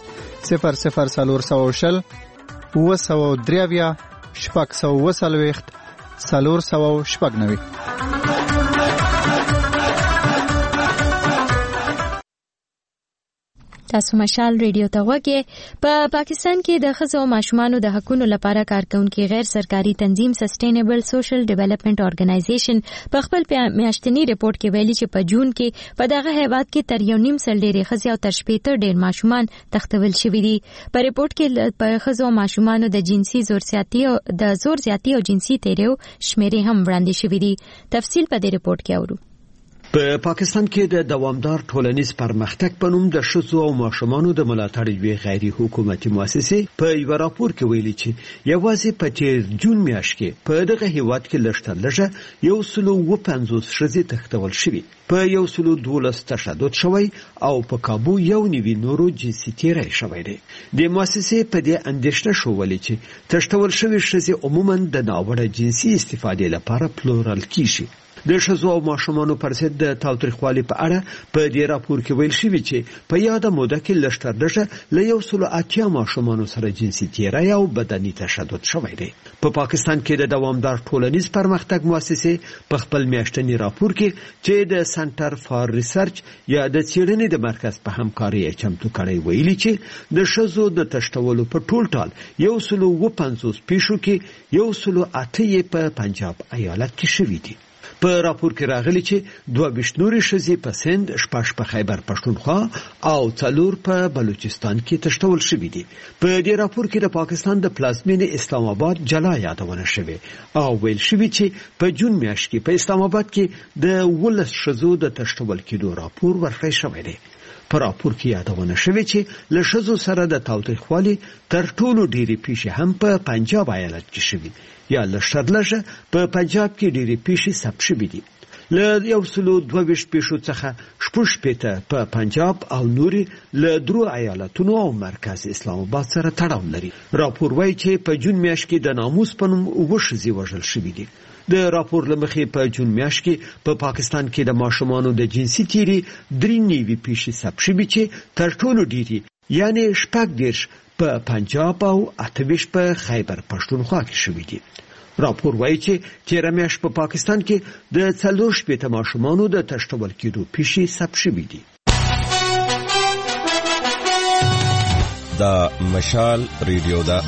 Speaker 6: 00400 903 640 490.
Speaker 1: تاسو مشال ریډیو ته وګورئ. په پاکستان کې د ښځو او ماشومانو د حقوقو لپاره کارکونکي غیر سرکاري تنظیم سسټینبل سوشل ډیولپمنٹ ارګنایزیشن په خپل میاشتنی ریپورت کې ویلي چې په جون کې په دغه هیواد کې تر 1.5 سل ډېرې ښځې او تر 80 ډېر ماشومان تختول شوي دي. په ریپورت کې په ښځو او ماشومانو د جنسي زور زیاتي او جنسي تیریو شمیرې هم وړاندې شوي دي. تفصیل په دې ریپورت کې اورو.
Speaker 24: په پاکستان کې د دوامدار ټولنیز پرمختګ په نوم د ښځو او ماشومانو د ملاتړ یوې غیر حکومتي مؤسسې په یو راپور کې ویلي چې یوازې په تیر جون میاشت کې په دغه هیواد کې لږ 150 ښځې تختول شوي په 112 تشدد شوی او په کابو 1.9 نورو جنسي تیری شوی دی. د مؤسسې په دې اندېښنه شولې چې تشتول شوی ښځې عموما د ناوړه جنسي استفادې لپاره پلورل کیږي. د ښځو او ماشومانو پر ضد د تاوتریخوالي په اړه په دې راپور کې ویل شوي چې په یاده موده کې لږ له 180 ماشومانو سره جنسي تیری او بدني تشدد شوی دی. په پاکستان کې د دوامدار ټولنیز پرمختګ مؤسسې په خپل میاشتني راپور کې چې د سنټر فار ریسرچ یا د څېړنې د مرکز په همکاري چمتو کړی ویلي چې د ښځو د تشتولو په ټول ټال 150 پیښو کې 108 په پنجاب ایالت کې شوي دي. په راپور کې راغلي چې 22 نورې ښځې په سند 6 په خیبر پښتونخوا او 4 په بلوچستان کې تشتول شوي دي. په دې راپور کې د پاکستان د پلازمینې اسلام آباد جلا یادونه شوې او ویل شوي چې په جون میاشت کې په اسلام آباد کې د 19 ښځو د تشتول کېدو راپور ورکړی شوی دی. په راپور کې یادونه شوې چې له ښځو سره د تاوتریخوالي تر ټولو ډېرې پیښې هم په پنجاب ایالت کې شوي یا لږ په پنجاب کې ډېرې پیښې ثبت شوي دي. له 122 پیښو څخه 16 په پنجاب او نورې له 3 ایالتونو او مرکز اسلام آباد سره تړاو لري. راپور وایي چې په جون میاشت کې د ناموس په نوم 9 ښځې وژل شوي دي. د راپور له مخې په جون میاشت کې په پاکستان کې د ماشومانو د جنسي تیری 93 پیښې ثبت شوي چې تر ټولو ډېرې یعنی 14 په پنجاب او 28 په خیبر پښتونخوا کې شوي دي. راپور وایي چې تیره میاشت په پاکستان کې د 4 ماشومانو د تشتول کېدو پیښې ثبت شوي دي.
Speaker 2: دا مشال ریډیو دا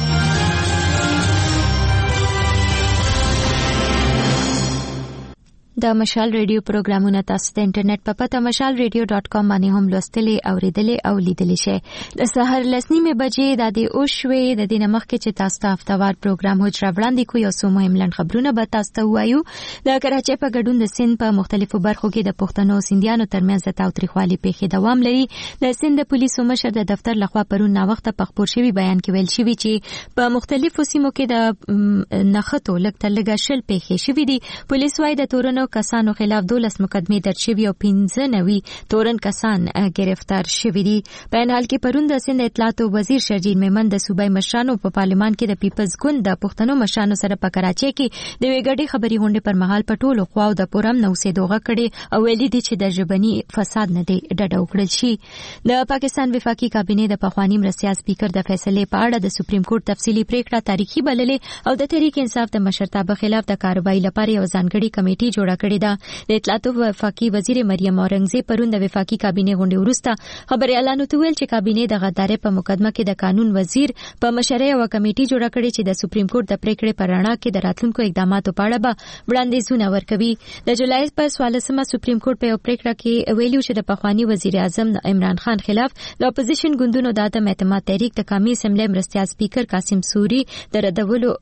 Speaker 1: د مشال ریډیو پروګرامونه تاسو د انټرنیټ په پته mashalradio.com باندې هم لوستلی او ریډلی او لیدلی شئ. د سحر 9:30 بجې د دې اوښوي د دینه مخکې چې تاسو ته هفتوار پروګرام هوجره وړاندې کوي او څو مهم لنډ خبرونه به تاسو ته وایو. د کراچۍ په ګډون د سند په مختلفو برخو کې د پښتنو او سندیانو ترمنځ د تاوتریخوالي پیښې دوام لري. د سند پولیسو مشر د دفتر لخوا پرون نا وخت په خبر شوی بیان کې ویل شوی چې په مختلفو سیمو کې د نخښتو لګ شل پیښې شوې دي. پولیس وايي د تورنو کسانو خلاف 12 مقدمې درج شوي او 95 تورن کسان گرفتار شوي دي. په ان حال کې پرون د سند اطلاعات وزیر شرجیل میمن د صوبای مشرانو په پارلمان کې د پیپلز ګوند د پښتنو مشرانو سره په کراچۍ کې د وګړي خبري غونډې پر مهال په ټولو خواو د پورم نو سیدوغه کړي او ویلي دي چې د ژبني فساد نه دی ډډه وکړل شي. د پاکستان وفاقي کابینه د پخوانی مرستیال سپیکر د فیصلې په اړه د سپریم کورټ تفصیلی پریکړه تاریخي بللې او د تحریک انصاف د مشرتابه خلاف د کاروایی لپاره یو ځانګړي کمیټه جوړه کړې ده. د اطلاعات وفاقي وزیر مریم اورنګزیب پرون د وفاقي کابینه غونډې وروسته خبريالانو ته ویل چې کابینه د غدارۍ په مقدمه کې د قانون وزیر په مشرۍ او کمیټه جوړه کړې چې د سپریم کورټ د پریکړې پر رڼا کې د راتلونکو اقداماتو په اړه به وړاندیزونه ورکوي. د جولای پر 14مه سپریم کورټ په یو پریکړه کې ویلي چې د پخوانی وزیر اعظم عمران خان خلاف د اپوزیشن ګوندونو د عدم اعتماد تحریک د قومي اسمبلی مرستیال سپیکر قاسم سوري د ردولو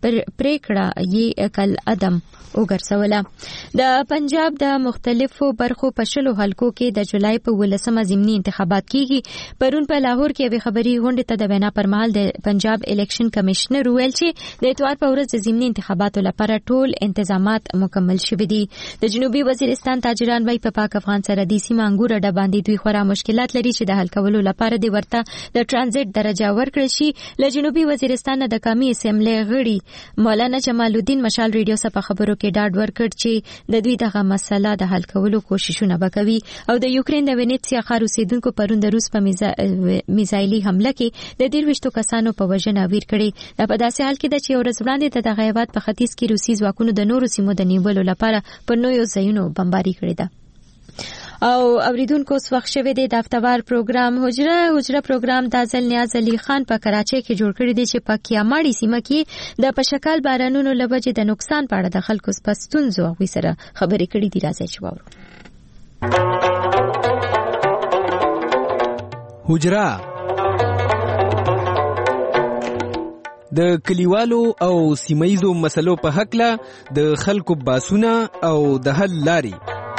Speaker 1: پریکړه یې کل عدم وګرځوله. د پنجاب د مختلفو برخو په شلو حلقو کې د جولای په 18مه ضمني انتخابات کیږي. پرون په لاهور کې یو خبري غونډه ته د وینا پر مهال د پنجاب الیکشن کمشنر ویل چې د اتوار په ورځ د ضمني انتخاباتو لپاره ټول تنظیمات مکمل شوي دي. د جنوبي وزیرستان تاجران وايي په پاک افغان سرحدي سیمه انګور اډه باندې دوی خورا مشکلات لري چې د حل کولو لپاره د ورته د ترانزیت درجه ورکړل شي. له جنوبي وزیرستان د قومي اسمبلی غړي مولانا جمال الدین مشال ریډیو سره خبرو کې ډاډ ورکړ چې د دوی دغه مسله د حل کولو کوششونه وکوي. او د یوکرين د وینیتسیا ښار اوسیدونکو پرون د روس په میزایلي حمله کې د 23 کسانو په وژنه ویر کړي. دا په داسې حال کې ده چې ورځ وړاندې د هیواد په ختیځ کې روسي ځواکونو د نورو سیمو د نیولو لپاره پر نویو ځایونو بمباري کړې ده. او اوریدونکو وخت شوه د هفتوار پروګرام هجره پروګرام د ځل نیاز علي خان په کراچۍ کې جوړ کړی دی چې په کیاماړي سیمه کې د پشکال بارانونو لوجې د نقصان په اړه د خلکو سپستون زوغوي سره خبرې کړې دي. راځي چې وورو
Speaker 3: هجره د کلیوالو او سیمایزو مسلو په حق له د خلکو باسونه او د حل لاري.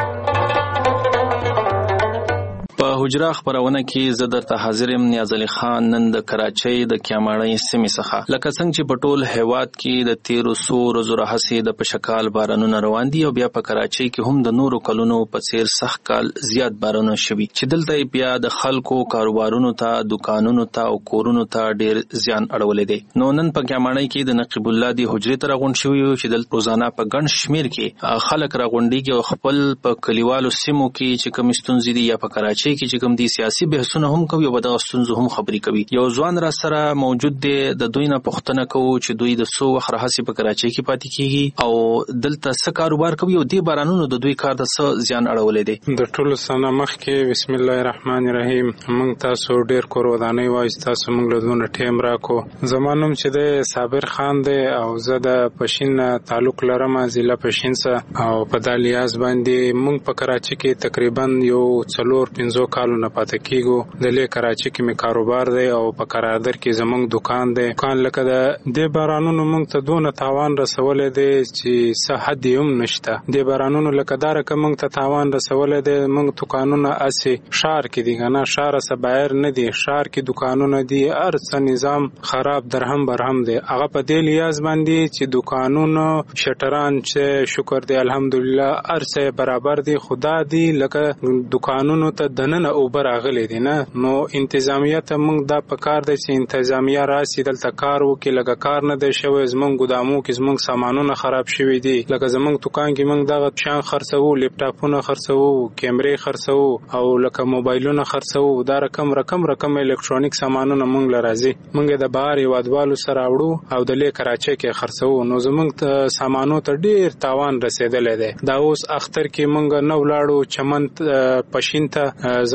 Speaker 4: په حجره خبرونه کې زه درته حاضر یم نیاز علي خان نن د کراچۍ د کیاماړۍ سیمې څخه. لکه څنګه چې په ټول هیواد کې د 1300 ورځو راهیسې د پشکال بارانونه روان دي او بیا په کراچۍ کې هم د نورو کلونو په څیر سخت کال زیات بارانونه شوي چې دلته بیا د خلکو کاروبارونو ته دکانونو ته او کورونو ته ډیر زیان اړولې دي. نو نن په کیاماړۍ کې د نقیب الله دی حجرې ته راغونډ شوي چې دلته روزانه په ګڼ شمیر کې خلک راغونډيږي او خپل په کلیوالو سیمو کې چې کوم ستونزې دي یا په کراچۍ کې چې کوم دي سیاسي بحثونه هم کوي او په دغه ستونزو هم خبرې کوي. یو ځوان را سره موجود دی د دوی نه پوښتنه کوو چې دوی د څو وخت راهیسې په کراچۍ کې پاتې کیږي او دلته څه کاروبار کوي او دې بارانونو د دوی کار د څه زیان اړولې دي.
Speaker 11: د ټولو سنه مخکې بسم الله الرحمن الرحیم موږ تاسو ډیر کور ودانۍ وایي تاسو موږ له دونه ټیم راکو. زمونږ چې د صابر خان دی او زه د پښین تعلق لرم ضلع پښین سره او په دالیاز باندې موږ په کراچۍ کې تقریبا یو 4-5 کالو نه پاتې کیږو. د لې کراچۍ کې می کاروبار دی او په قرارداد کې زمونږ دکان دی. دکان لکه د بارانونو موږ ته دونه تاوان رسولې دی چې څه حد هم نشته. د بارانونو لکه دار کوم موږ ته تاوان رسولې دی. موږ دکانونه اسی شهر کې دي کنه شهر سره بهر نه دي شهر کې دکانونه دي ارڅ نظام خراب درهم برهم دی. هغه په دې لیاز باندې چې دکانونو شټران چې شکر دی الحمدلله ارڅ برابر دي خدا دی لکه دکانونو ته دننه اوبر اغلي دي نه. نو انتظامیه ته موږ دا پکار دی چې انتظامیه راسي دلته کار وکړي. لکه کار نه دی شوی زمونږ ګدامو کې زمونږ سامانونه خراب شوي دي. لکه زمونږ دکان کې موږ دغه شان خرڅو لپټاپونه خرڅو کیمرې خرڅو او لکه موبایلونه خرڅو دا رقم الکترونیک سامانونه موږ لرازي. موږ د بهر یوادوالو سره وړو او د لې کراچۍ کې خرڅو. نو زمونږ سامانو ته ډیر تاوان رسیدلې ده. دا اوس اختر کې موږ نو لاړو چمن پښین ته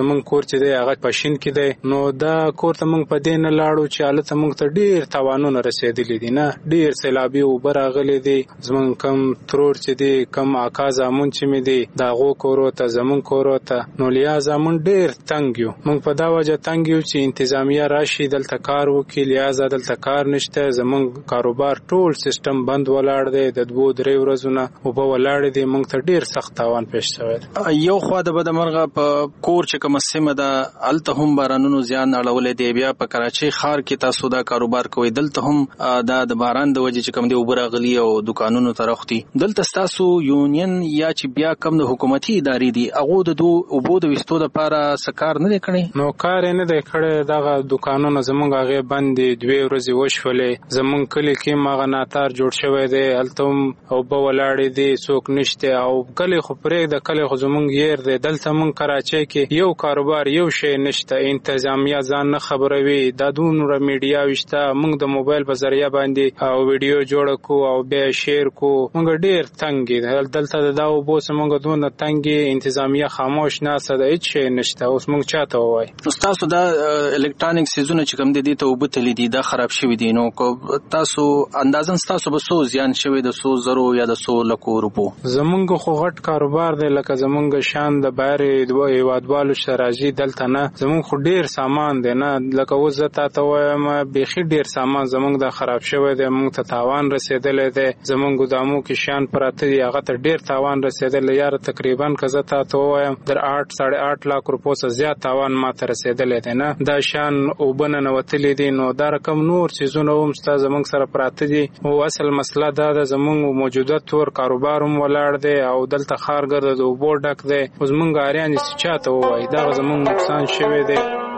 Speaker 11: زمونږ کور چې دی هغه پښین کې دی، نو دا کور ته موږ په دې نه لاړو چې هلته موږ ته ډیر تاوانونه رسېدلي دي، نه ډیر سیلابي اوبه راغلي دي. زمونږ کم ترور چې دی کم اکا زامن چې مې دی د هغو کورو ته زمونږ کورو ته، نو لہذا موږ ډیر تنګ یو. موږ په دا وجه تنګ یو چې انتظامیه راشي دلته کار وکړي، لہذا دلته کار نشته. زمونږ کاروبار ټول سیستم بند ولاړ دی، د 2-3 ورځو نه اوبه ولاړې دي. موږ ته ډیر سخت تاوان پیښ شوی دی.
Speaker 4: یو خوا د بدمرغه په کور چې کومه سیمه ده هلته هم بارانونو زیان اړولی دی، بیا په کراچۍ ښار کې تاسو دا کاروبار کوئ، دلته هم دا د باران د وجې چې کوم دی اوبه راغلي او دکانونو ته راوختي. دلته ستاسو یونین یا چې بیا کم د حکومتي ادارې دي هغو د اوبو د ویستو دپاره څه کار نه دی کړی؟
Speaker 11: نو کار یې نه دی کړی. دغه دکانونه زمونږ هغې بند دي، 2 ورځې وشولې. زمونږ کلي کې هم هغه ناتار جوړ شوی دی، هلته هم اوبه ولاړې دي، څوک نشته. او کلی خو پرېږده، کلی خو زمونږ یېر دی. دلته مونږ کراچۍ کې یو کاروبار یو شی نشته، انتظامیه ځان نه خبروي. دا دومره میډیا وشته، مونږ د موبایل په ذریعه باندې او ویډیو جوړه کو او بیا شیر کو. مونږ ډیر تنګ دي دلته د دا اوبو څخه مونږ دونه تنګ، انتظامیه خاموش ناسته ده، هیڅ شی نشته. اوس مونږ چاته ووایو؟
Speaker 4: تاسو دا الکترونیک سیزونه چې کوم دي ته اوبه تللي دي دا خراب شوي دي، نو تاسو اندازن تاسو به څو زیان شوی د 100 زرو یا د 100 لکو روپو؟
Speaker 11: زمونږ خو غټ کاروبار دی، لکه زمونږ شان د بهر هیوادوالو چې راځي دلته نه. زمونږ خو ډیر سامان دی، نه لکه اوس زه تاته وایم بیخي ډیر سامان زمونږ د خراب شوی دی، مونږ ته تاوان رسېدلی دی. زمونږ ګودامو کې شیان پراته دي، هغه ته ډیر تاوان رسېدلی. یاره تقریبا که زه تاته ووایم در 8-8.5 لاک روپو څخه زیات تاوان ماته رسېدلی دی. نه دا شیان اوبه ننوتلي دي، نو دا رقم نور څیزونه هم ستا زمونږ سره پراته دي. او اصل مسله دا ده زمونږ موجوده تور کاروبار هم ولاړ دی او دلته ښارګرده د اوبو ډک دی. اوس مونږ اریان چې چاته ووایي، دغه زمونږ نقصان شوی دی.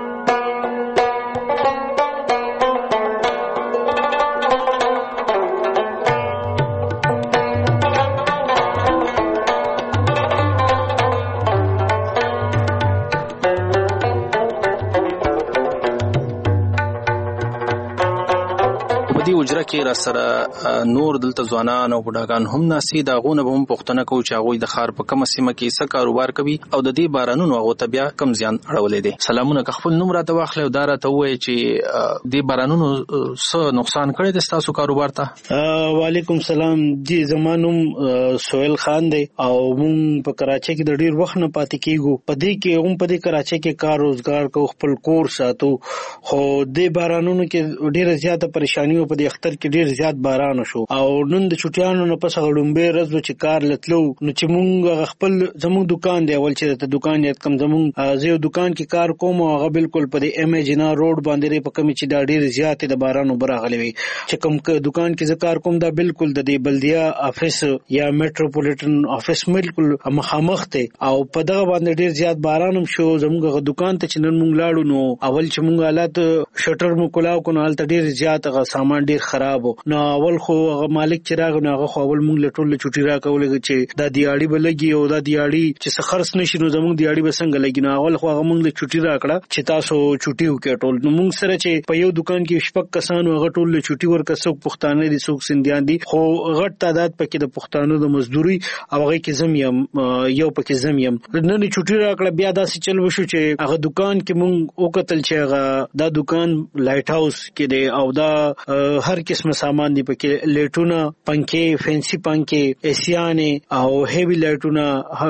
Speaker 4: اجره کې را سره نور دلته ځوانان او بوډاګان هم ناسي، دا غونه به هم پوښتنه کوو چې هغوی د ښار په کومه سیمه کې څه کاروبار کوي او د دې بارانونو هغو ته بیا کم زیان اړولی دی. سلامونه، که خپل نوم راته واخلئ او دا راته ووایئ چې دې بارانونو څه نقصان کړی دی ستاسو کاروبار ته؟
Speaker 5: وعلیکم سلام جی، زما نوم سهیل خان دی او مونږ په کراچۍ کې د ډیر وخت نه پاتې کیږو. په دې کې هم په دې کراچۍ کې کار روزګار کوو، خپل کور ساتو. خو دې بارانونو کې ډیره زیاته پریشانی په دې اختر کې ډیر زیات باران شو او نن د چټیانو نه پس غړومبه ورځ چې کار لتلو، نو چې مونږ خپل زموږ دکان دی اول چې ته دکان یې کم زموږ زیو دکان کې کار کوم او هغه بالکل په دې امیجنا روډ باندې په کمی چې دا ډیر زیات د بارانو براغلي وي. چې کوم دکان کې کار کوم دا بالکل د دې بلدیا افیس یا میټروپولیټن افیس بالکل مخامخ ته او په دغه باندې ډیر زیات باران هم شو. زموږ دکان ته چې نن مونږ لاړو نو اول چې مونږ حالات شټر مو کولاو کو نو حالت ډیر زیات غ سامان ډیر خراب نو اول خو مالک چې راغ نو هغه خو اول مونږ له ټول چټي را کولې چې دا دیاړي بلګي او دا دیاړي چې سخرس نشي نو زموږ دیاړي بسنګ لګي نو اول خو هغه مونږ له چټي را کړه چې تاسو چټي وکړ ټول. نو مونږ سره چې په یو دکان کې شپږ کسان هغه ټول له چټي ورکه څوک پښتانه دي څوک سندیان دي، خو غټ تعداد پکې د پښتانه د مزدوري او هغه کې زمیم یو پکې زمیم نن چټي را کړه. بیا داسې چل وشو چې هغه دکان کې مونږ وکتل چې هغه دا دکان لایټ هاوس کې دی او دا هر قسم سامان دی پکې، لیټونه، پنکې، فینسي پنکې، اسیانې او هیوی لایټونه،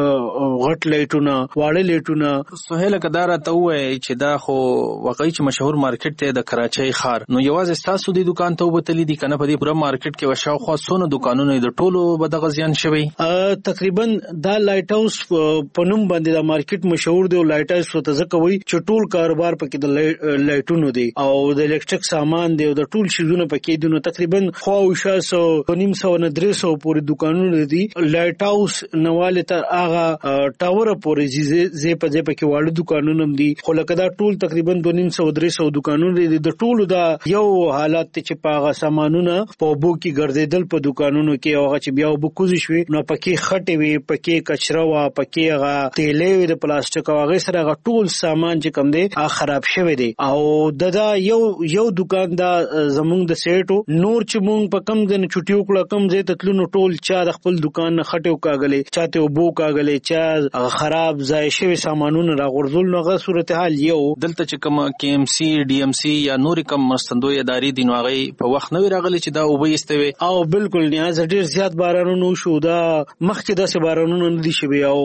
Speaker 5: غټ لایټونه، واړه لایټونه.
Speaker 4: سهیل کدار ته وایي چې دا خو واقعي چې مشهور مارکیټ ته د کراچۍ ښار، نو یوازې تاسو د دکان ته وبتلی دي کنه په دې پوره مارکیټ کې وشاوخوا څونه دکانونه د ټولو به دغه زیان شوی؟
Speaker 5: تقریبا دا لایټ هاوس په نوم باندې دا مارکیټ مشهور دی او لایټ هاوس ته ځکه وایي چې ټول کاروبار پکې د لایټونو دی او د الکتریک سامان دی او د ټول شیزونه پکې دي. نو تقریبا خواوشا 200 نه 300 پورې دکانونه دي. لایټ هاوس نواله تر هغه ټاور پورې زی په کې واړه دکانونه دي، خو لکه دا ټول تقریبا 200-300 دکانونه دي. د ټولو دا یو حالت چې په هغه سامانونه په بو کې ګرځیدل په دکانونو کې او هغه چې بیا وب کوزي شوي نو پکې خټې وي، پکې کچرا وا، پکې هغه تیلې وي د پلاستیک او هغه سره هغه ټول سامان چې کم دي خراب شوی دی. او دا یو دکان دا زمونږ د سیټو نور چې مونږ په کم ځای چټي وکړه کم ځای ته تلونو ټول چا د خپل دکان نه خټو کاغلې چاته وبو کاغلې چا خراب ځای شوی سامانونه راغورځول نو غو صورتحال یو
Speaker 4: دلته چې کوم KMC DMC یا نور کوم مرستندوی ادارې دي نو هغه په وخت نه راغلي چې دا وبې استوي
Speaker 5: او بالکل نیاز ډیر زیات بارانونه شو دا مخکې د بارانونو نه دي شوی او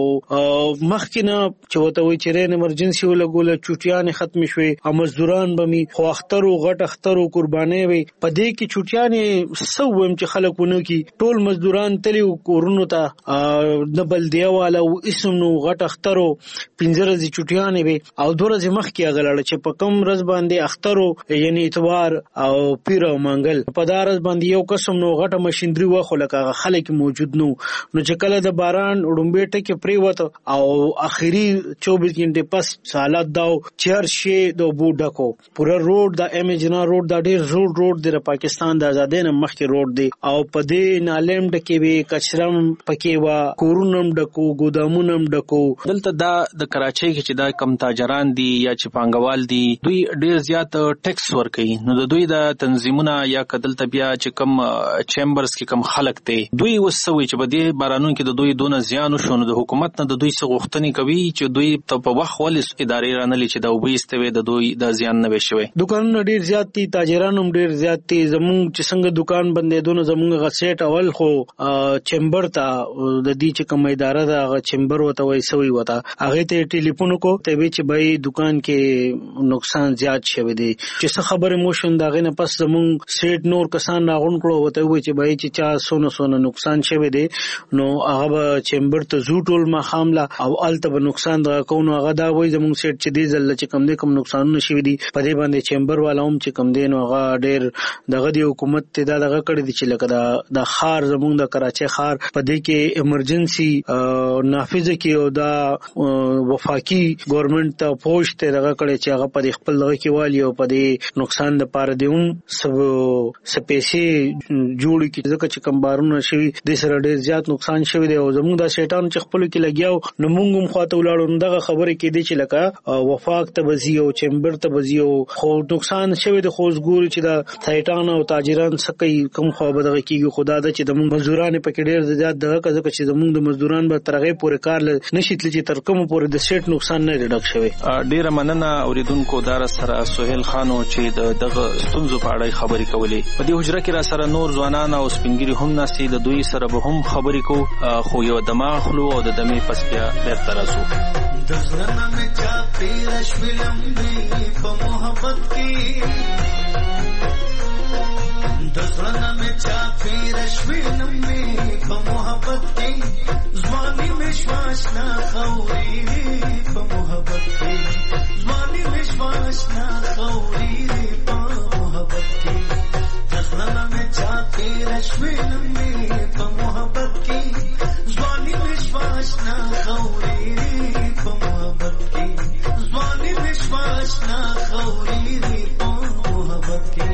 Speaker 5: مخکې نه چې وته وي چې رین ایمرجنسي ولګول چټیان ختم شوي او مزدوران به می خو اخترو غټ اخترو قرباني وي په دې کې چټیان سوم چې خلکونه کې ټول مزدوران تلی کورونو ته د بلدیه والا او اسم نو غټ اخترو پنځره دي چټیان وي او دورځ مخکې غلړ چې په کم رز باندې اخترو یعنی اتوار او پیر او منګل په دارز باندې یو قسم نو غټه ماشينري واخو لکه خلک موجود نو چې کله د باران وډمبه ټکه پریوت او اخیری 24 غنټه پس حالت داو چهر شي د بو ډکو پورا روډ د امیجنا روډ د ډیر روډ د پاکستان د آزادۍ نه مخکې روډ دی او په دې نالم ډکه وی کچرم پکې وا کورونم ډکو ګودامونم ډکو
Speaker 4: دلته د کراچۍ کې چې دا کم تاجران دي یا چې پانګوال دي دوی ډیر زیات ټیکس ورکوي نو د دوی د تنظیمونه یا کدلته بیا چې کم چیمبرز کې کم خلک دي دوی وسوي چې په دې بارانونو کې د دوی دونه زیان شو نو د حکومت نه د دوی څخه غوښتنې کوي چې دوی ته په وخت ولې ادارې رانلي چې دا وبېستوي د دوی د زیان نه وشوي
Speaker 5: دکانونه ډیر زیات دي تاجرانو ډیر زیات دي زموږ چې څنګه دکان بندېدونه زموږ غسیټ اول خو چیمبر ته د دې چې کوم اداره دا چیمبر وته وای سوي وته هغه ته ټلیفون کو ته وی چې بای دکان کې نقصان زیات شوی دی چې څه خبره موشن داغه نه پس زموږ سیټ نور کسان راغون کړو وته وای چې بای چې چا سونه نقصان شوی دی نو هغه چیمبر ته زوټول ما خاملا او الته به نقصان دا کوو هغه دا وای زموږ سیټ چې دی زل چې کم دې کم نقصان نشي دي په دې باندې چیمبر والا هم چې کم دین هغه ډېر دغه دی حکومت ته دا دغه کړی دي چې لکه دا خار زموږ د کراچي خار په دې کې ایمرجنسي نافذ کې او دا وفاقي ګورنمنت ته پوښتنه دغه کړی چې هغه په خپل دغه کې والی او په دې نقصان د پاره دیوم سپېسي جوړ کی چې کم بارونه شي د سره ډېر زیات نقصان شوی دی او زموږ د شیطان چې خپل کې لګیاو نو موږ هم خواته ولاړو دغه خبره کې دی چې لکه وفاق ته بزی او چیمبر ته بزی او خو نقصان شوی د خوځګور چې د شیطان او تاجران سکه کم خو به دغه کېږي خدا د چې د مزدوران په کې ډېر زیات دغه کزه چې زموږ د مزدوران به ترغه پورې کار نشي تل چې تر کوم پورې د سیټ نقصان نه ډک شوی
Speaker 4: ډېر مننه اوریدونکو دار سره سہیل خانو چې دغه ستونزو په اړه خبرې کولې په دې حجره کې را سره نور ځوانان او سپینګری هم ناسي د دوی سره به هم خبرې کو خو یو دماغ خلو او د دمې پس بیا بیرته راځو
Speaker 22: د زړه مې چا تیر شولم دی په محبت کې د زړه مې چا تیر شولم دی په محبت کې ځواني مې شواشنا خوري په محبت کې ځواني مې شواشنا خوري په محبت کې د زړه مې چا تیر شولم دی په محبت کې ځواني مې شواشنا خوري په محبت کې ځواني مې شواشنا خوري په محبت کې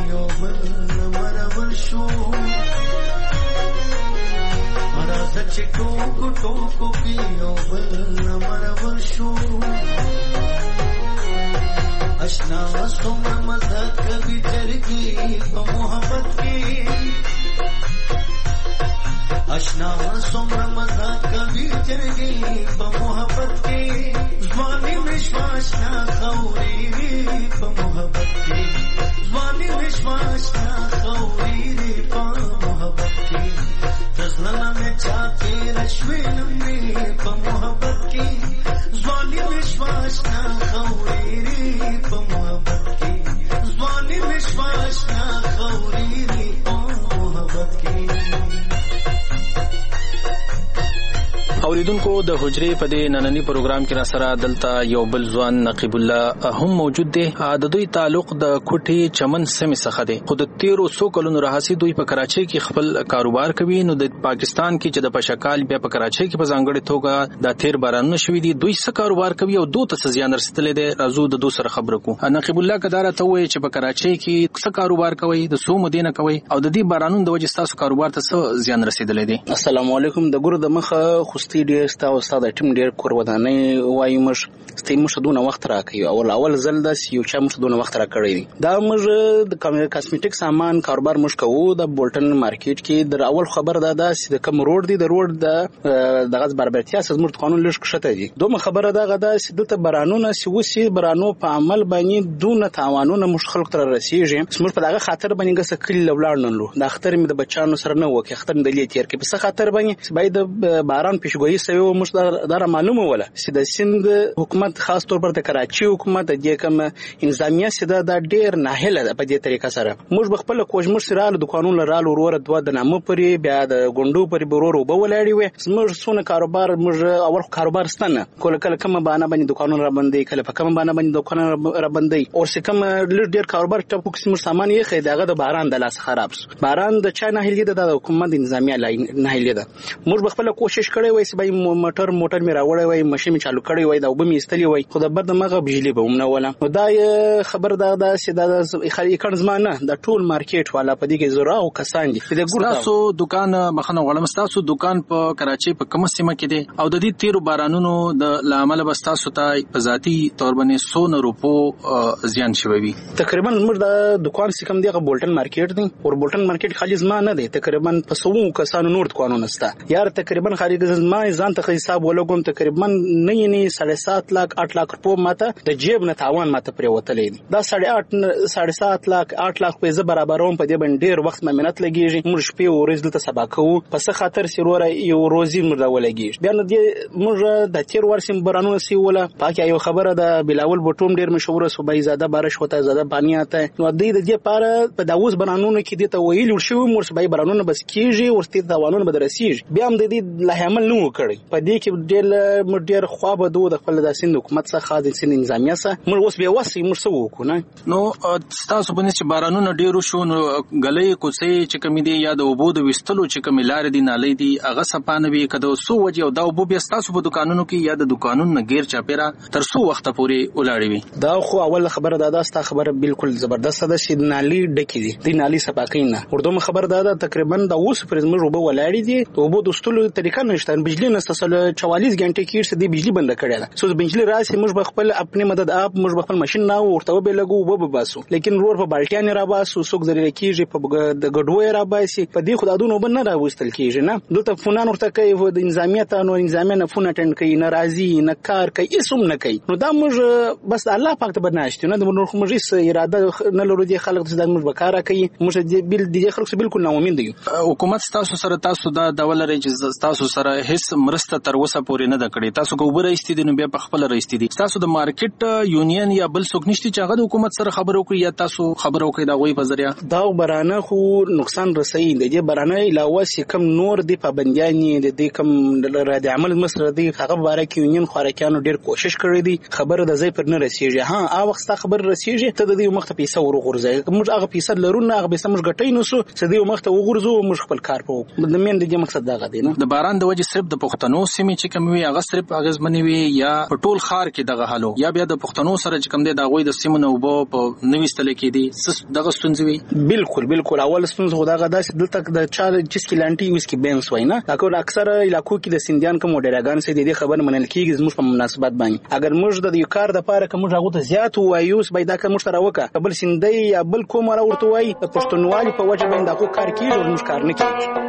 Speaker 22: یو بل مرور شو راځه چې ټوکو ټوکو کې یو بل مرور شو اشنا څومره مزه کوي جرګې په محبت کې اشنا څومره مزه کوي جرګې په محبت کې ځواني مشواشنا خوري په محبت کې ځواني مشواشنا خوري په محبت کې تزلنا مې چا تیر شوینم په محبت کې ځواني مشواشنا خوري په محبت کې ځواني مشواشنا خوري په محبت کې
Speaker 4: اوریدونکو د حجرې په دې نننی پروګرام کې را سره دلته یو بل ځوان نقیب الله هم موجود دی. د دوی تعلق د کوټي چمن سیمې څخه دی، خو د 1300 کلونو راهیسې دوی په کراچۍ کې خپل کاروبار کوي. نو د پاکستان کې چې د پشکال بیا په کراچۍ کې په ځانګړې توګه د تیر بارانونه شوي دي، دوی څه کاروبار کوي او دوی ته زیان رسیدلې دی. راځو د دوی سره خبرو کو. نقیب الله کدار ته وایي چې په کراچۍ کې څه کاروبار کوي، د څو مدینه کوي او د دې بارانونو د وجې تاسو کاروبار ته څه زیان رسیدلې دی.
Speaker 7: السلام علیکم. د ګور د مخه خوستي ډیر ستاسو استاد ټیم ډیر کور ودانې وایي مش ستې مش دونه وخت راکې اول ځل د یو چا مش دونه وخت راکړی دا مش د کاسمیټیک سامان کاروبار مش کوو د بولټن مارکیټ کې. د اول خبر دا چې د کوم روډ دی د روډ د غاز برابرتیا سزمرت قانون لږ کښته دي. دومره خبره دا غدا چې د برانونه سوسی برانو په عمل باندې دونه تاوانونه مش خلق تر رسیږي. سمور په دغه خاطر باندې ګس کلی لولاړ نن لو د اختر می د بچانو سره نه وکي اختر د لیتیر کې په خاطر باندې باید باران پیشګوئی سوي مش دا معلومه ولا چې د سند حکومت خاص طور پر د کراچي حکومت د کوم انتظامیه سده دا ډیر ناهله په دې طریقه سره موږ بخپل کوجمر سره د قانون لرالو ورور دوه د نامه پرې بیا د ګوندو پرې برور وب ولاړی و موږ سونه کاروبار موږ اول کاروبار ستنه کله کوم باندې باندې د قانون را باندې کله په کوم باندې باندې د قانون را باندې او سکم ډیر کاروبار ټاپو قسم سامان یې خې دغه د باران د لاس خراب باران د چا ناهلی د حکومت انتظامیه ناهلی ده. موږ بخپل کوشش کړی وای چې به موټر می راوړی وای ماشين چالو کړی وای دا وب می استلی وای خو د بد مغه بجلی به ومنه ولا نو دا خبر دا چې دا خلیکن زمانه د ټول مارکیټ والا په دې کې زرا او کسان دي د ګورتاسو دکان مخنه غلم تاسو دکان په کراچي په کوم سیمه کې دي او د دې 13 بارانونو د لامل بستاسو ته په ذاتی تور باندې 100 روپو زیان شوی تقریبا موږ د دکان سکم دی بولټن مارکیټ دی او بولټن مارکیټ خالي زمانه دی تقریبا په 100 کسانو نور قانون استا یار تقریبا خارج ما ځان ته حساب ولګم تقریبا نه 7.5 lakh 8 lakh روپو ماته د جیب نه تاوان ماته پرې وتلې دا 8.5 lakh 8 lakh پیسې برابروم په دې باندې ډیر وخت مهنت لګیږي موږ شپې او ورځ دلته سبا کوو پس خاطر سیروره یو روزي موږ ولګیږي بیا نو دې موږ د تیر ورسم برانو سی ولا پاکه یو خبره د بلاول بټوم ډیر مشهور صوبای زاده بارش وته زاده پانی آتا نو دې پاره په داوس برانو کې دې ته ویل شو مور صوبای برانو بس کیږي ورته تاوانونه بدرسیږي بیا هم دې له عمل نو کړی په دې کې ډیر خو به دوه د خپل د سند حکومت څخه د سند نظامیه سره موږ اوس به واسي موږ سو وکړو نو تاسو په نسبت بارانونو ډیرو شو نو غلې کوڅې چې کمی دي یا د وبود وستلو چې کمی لار دي نالې دي هغه صفانوي کده سو وجه او دا وبو بیا تاسو په دکانونو کې یا د دکانونو نه غیر چاپیرا تر سو وخت پورې ولاړوي دا خو اول خبره دا ستا خبره بالکل زبردست ده چې نالې ډکې دي د نالې صفاکینه ورته خبر دا تقریبا د اوس پر موږ وبو ولاړې دي وبو د وستلو طریقه نشته بجلی نه تاسو 44 غنټه کې د بجلی بند کړی دا سو بجلی راسي موږ خپل خپل مدد اپ موږ خپل ماشين نه ورته به لګو وب باسو لیکن رور په بالټیان را باسو سوق ذریعہ کیږي په د ګډوي را باسي په دې خدادونو بن نه راوستل کیږي نه دلته فونان ورته کوي د انظامیت نو انظامیه نه فون اټند کوي ناراضي نه کار کوي اسوم نه کوي نو دا موږ بس الله پاک ته بناشته نه د نور خو موږ اراده نه لرو دي خلک د موږ بکاره کوي موږ بل دي خلک بالکل نه امید دي حکومت تاسو دا ډول رې تاسو سره هیڅ مرسته تر اوسه پورې نه کړی تاسو کوبره استیدي نو بیا په خپل رئیس دي تاسو د مارکیټ یونین یا بل څوک نشته چې هغه د حکومت سره خبرو کوي یا تاسو خبرو کوي دا غوي په ذریعہ دا برانه خو نقصان رسي د برانه علاوه سکم نور دی پابندیان دي کوم رد عمل مصر دی هغه بارک یونین خارکانو ډیر کوشش کړی دي خبره د ځای پر نه رسیږي ها هغه وخت خبر رسیږي ته د دې مخ ته پیسې ورغورځي موږ هغه پیسې لرونه هغه پیسې موږ ګټای نو سو چې دې مخ ته وګورځو موږ خپل کار کوو د مين د مقصد دا غدي نه د باران د وجه صرف د
Speaker 4: پښتنو سیمې چې کوم وي هغه صرف اغیزمنې وي یا په ټول ښار کې دغه حالو یا بیا د پښتنو سره چې کوم دی د هغوی د سیمو نه اوبه په نوي ستلې کې دي دغه ستونزې وي؟
Speaker 7: بالکل اول ستونزه خو دغه داسې دلته د چا جسکي لانټي وسکي بینس وای نه دا اکثر علاقو کې د سندیان کوم ډیراګان سي د خبر منل کیږي زموږ په مناسبت باندې اگر موږ د یو کار د پاره کوم هغه ته زیات وایو سبا دا کوم مشترک وکړه بل سندي یا بل کوم را ورته وای د پښتونوالي په وجه باندې دا کار کیږي موږ کار نه کوي.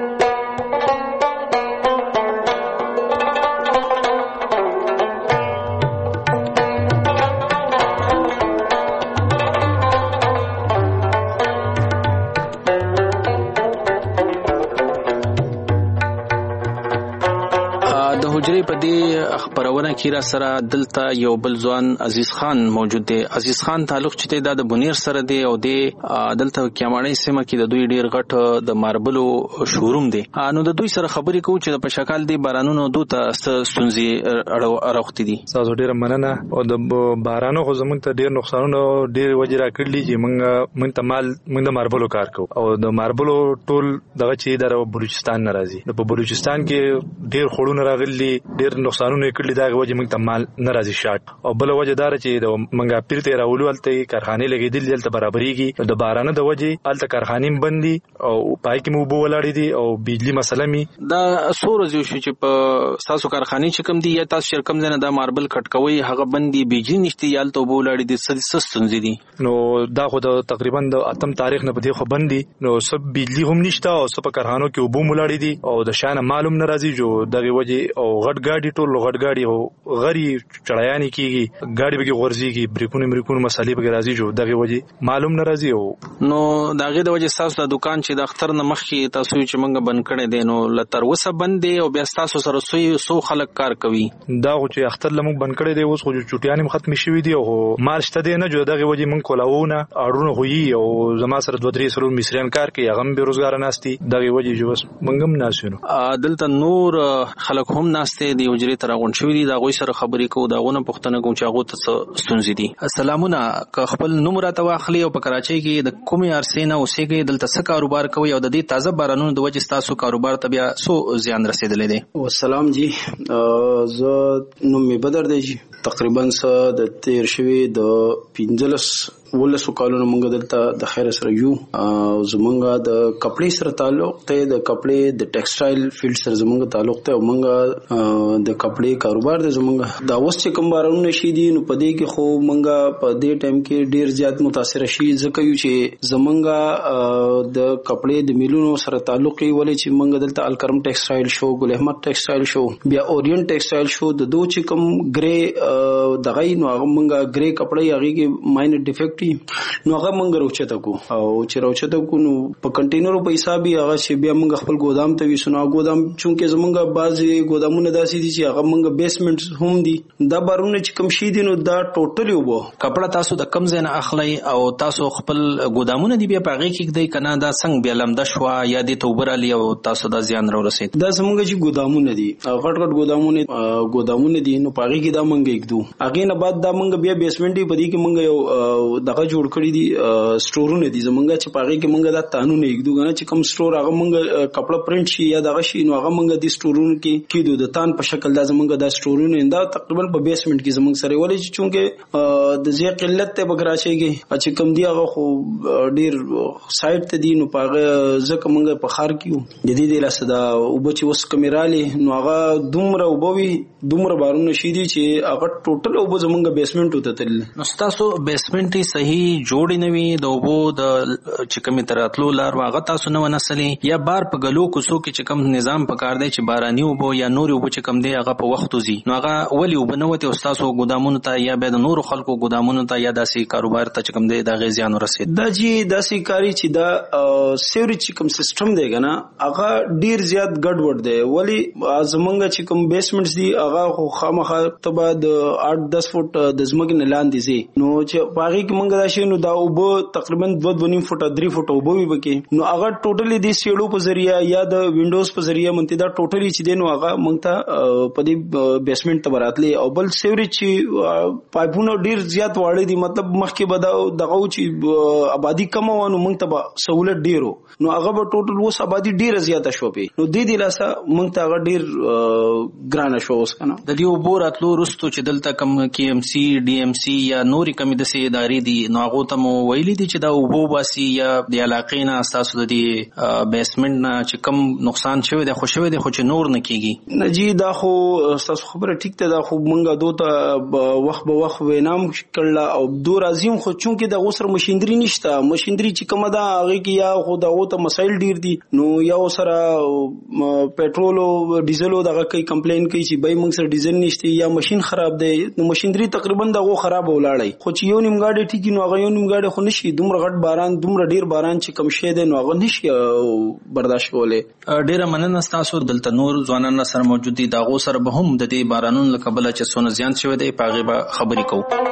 Speaker 4: حجرې په دې خبرونه کې را سره دلته یو بل ځوان عزیز خان موجود دی. عزیز خان تعلق چې د بنیر سره دی او د دلته کیاماړی سیمه کې د دوی ډیر غټ د ماربلو شوروم دی. نو د دوی سره خبرې کوو چې په شکل دی بارانونو دوته ستونزې اړوختې دي.
Speaker 8: تاسو ډیر مننه او د بارانو خو زمونږ ته ډیر نقصانونه ډیر وجه را کړلی چې موږ د ماربلو کار کوو او د ماربلو ټول دغه چې د بلوچستان ناراضي د بلوچستان کې ډیر خړونه راغلي ډیر نقصانونه کړل دا وجه موږ ته مال ناراضي شاټ او بل وجه دار چې د منګا پیرته راولو الته کارخانه لګیدل دلته برابرېږي د بارانه د وجه الته کارخانې بندي او پای کې مو بو ولاړې دي او بجلی مسله می
Speaker 4: دا سورز یو چې په تاسو کارخانې چې کم دي یا تاسو شرکم نه دا ماربل کټکوي هغه بندي بجلی نشته یالته بو ولاړې دي سستونځ دي. نو
Speaker 8: دا خو د تقریبا د اتم تاریخ نه بده خو بندي نو سب بجلی هم نشته او سب کارخانو کې وبو ولاړې دي او د شان معلوم ناراضي جو دغه وجه او غټ ګاډي ټول غټ ګاډي او غری چړایانی کیږي ګاډي به ورزيږي بریکونو مسالې به راځي جو دغه وجه معلوم ناراضي او
Speaker 4: نو دغه د وجه تاسو د دکان چې د اختر نه مخکې تاسو چې منګه بند کړي دي نو لتر وسه بند دي او بیا تاسو سره سو خلک کار کوي
Speaker 8: دا چې اختر لمو بند کړي دي اوس خو چټیان ختم شوي دي او مارچ ته دی نه جو دغه وجه من کولاونه اړونه ہوئی او زما سره 2-3 سره مصریان کار کوي هغه به روزګار ناشتي دغه وجه جو بس منګم ناشونو
Speaker 4: دلته نور خلک هم ناشته دي حجرې تر غون شوې دي دا غوي سره خبرې کوو دا غونه پښتنه کوم چې هغه ته ستونزې دي. السلامونه که خپل نوم راته واخلي او په کراچۍ کې د کومې ارسې نه اوسېږي دلته څه کاروبار کوي او د دې تازه بارانونو د وجې تاسو کاروبار ته بیا سو زیان رسیدلی دی؟
Speaker 9: والسلام جی زه نوم می بدر دی جی تقریبا څه د تیر شوی د 15 کالونو موږ دلته د خیر سره یو زمونږ د کپړې سره تعلق ته د کپړې د ټیکسټایل فیلډ سره زمونږ تعلق ته موږ د کپړې کاروبار د زمونږ دا اوس چې کوم بارونه شي دي نو په دې کې خو موږ په دې ټایم کې ډیر زیات متاثر شي ځکه چې زمونږ د کپړې د میلونو سره تعلق ولې چې موږ دلته الکرم ټیکسټایل شو ګل احمد ټیکسټایل شو بیا اورینټ ټیکسټایل شو د دوه چې کوم ګری دغه نو هغه موږ ګری کپړې هغه کې ماینر ډیفیکټ نو هغه موږ روچته کو او چې روچته کو نو په کنټینرو په حساب هغه چې بیا موږ خپل ګودام ته وسنو ګودام چونکه زمونږ بعضي ګودامونه داسې دي چې هغه موږ بیسمنټ هم دي دا بارونه چې کم شي دي نو دا ټوټلی وبو
Speaker 4: کپڑا تاسو د کم ځای نه اخلي او تاسو خپل ګودامونه دی بیا پاغي کې دی کنه دا څنګه بیا لمده شو یا د توبرالي او تاسو د زیان را رسید
Speaker 9: دا زمونږ چې ګودامونه دي غټ ګودامونه دي نو پاغي کې دا موږ یکدو هغه نه بعد دا موږ بیا بیسمنټ په دې کې موږ یو دغه جوړ کړی دي سټورونه دي زمونږ چې پاغي کې موږ دا قانون یکدو غنه چې کوم سټور هغه موږ کپڑا پرنٹ شي یا دغه شي نو هغه موږ د سټورونو کې کیدو د تان په شکل دا زمونږ د سټورونو دا تقریبا په بیسمنټ کې زمونږ سره ولې چې چونکه د زی قلت ته بګراشي کې چې کم دی هغه خو ډیر سایت ته دي نو پاغه ځکه موږ په خار کیو د دې لاسه دا او بچ وس کمیرالي نو هغه دومره وبوي دومره بارونه شي دي چې هغه ټوټل او زمونږ بیسمنټ وته تل
Speaker 4: نو تاسو بیسمنټ صحیح جوړ نه وي د وبو د چې کوم تراتلو لار واغه تاسو نه ونسلې یا بار په غلو کوسو کې چې کوم نظام پکار دی چې باراني وبو یا نور وبو چې کوم دی هغه په وخت وزي نو هغه ولي وبنوته او تاسو ګودامونو ته یا به د نور خلکو ګودامونو ته یا داسي کاروبار ته چې کوم دی د غزيان ورسید
Speaker 9: دا چې داسي کاری چې دا سیوري چې کوم سیستم دی کنه هغه ډیر زیات ګډوډ دی ولی زمونږ چې کوم بیسمنټس دي هغه خو خامخا تبا د 8-10 فوټ د زمګ نه لاندې زی نو چې باغی کې مونږ راشي نو دا وب تقریبا 2.5 فوټ 3 فوټ وب وي بکې نو هغه ټوټلی د سیړو په ذریعہ یا د وینډوز په ذریعہ مونږ دا ټوټلی چې دی نو هغه مونږ ته په دې بیسمنت ته براتلی او بل سیوري چې پایپونه ډیر زیات واړی دي مطلب مخکې به دغه چې آبادی کم وانه مونږ ته سہولت ډیرو نو هغه به ټوټل وس آبادی ډیره زیاته شو په نو د دې لاسه مونږ ته هغه ډیر ګرانه شو اوس کنه
Speaker 4: د دې وبو راتلو رستو چې دلته کم KMC DMC یا نورې کمی د سي ادارې دي نو هغه ته مو ویلي دي چې دا وبو باسي یا د علاقې نه تاسو د دې بیسمنت نه چې کم نقصان شوی دی خو شوی دی خو چې نور نه کیږي
Speaker 9: نجی دا خو تاسو خبره ټیک ته دا خو مونږه دوته وخت به وخت وینام کړل او دو راځیم خو چونکه د غوسر ماشينري نشته ماشينري چې کومه دا هغه کې یا خو دا ته مسایل ډیر دي نو یو سره پېټرول او ډیزل دغه کوي کمپلین کوي چې بای موږ سره ډیزل نشته یا ماشين خراب دی نو ماشينري تقریبا دغه خراب ولاړی خو چې یو نیم گاډي ټیکی نو هغه یو نیم گاډي خو نشي دومره غټ باران دومره ډیر باران چې کم شه دی نو هغه نشي برداشت کولای
Speaker 4: ډیر مننه تاسو دلته نور ځوانان سره موجود دي دغه سره به هم د دې بارانونو لکبل چې سونه زیان شوی دی پاغه به خبرې کوو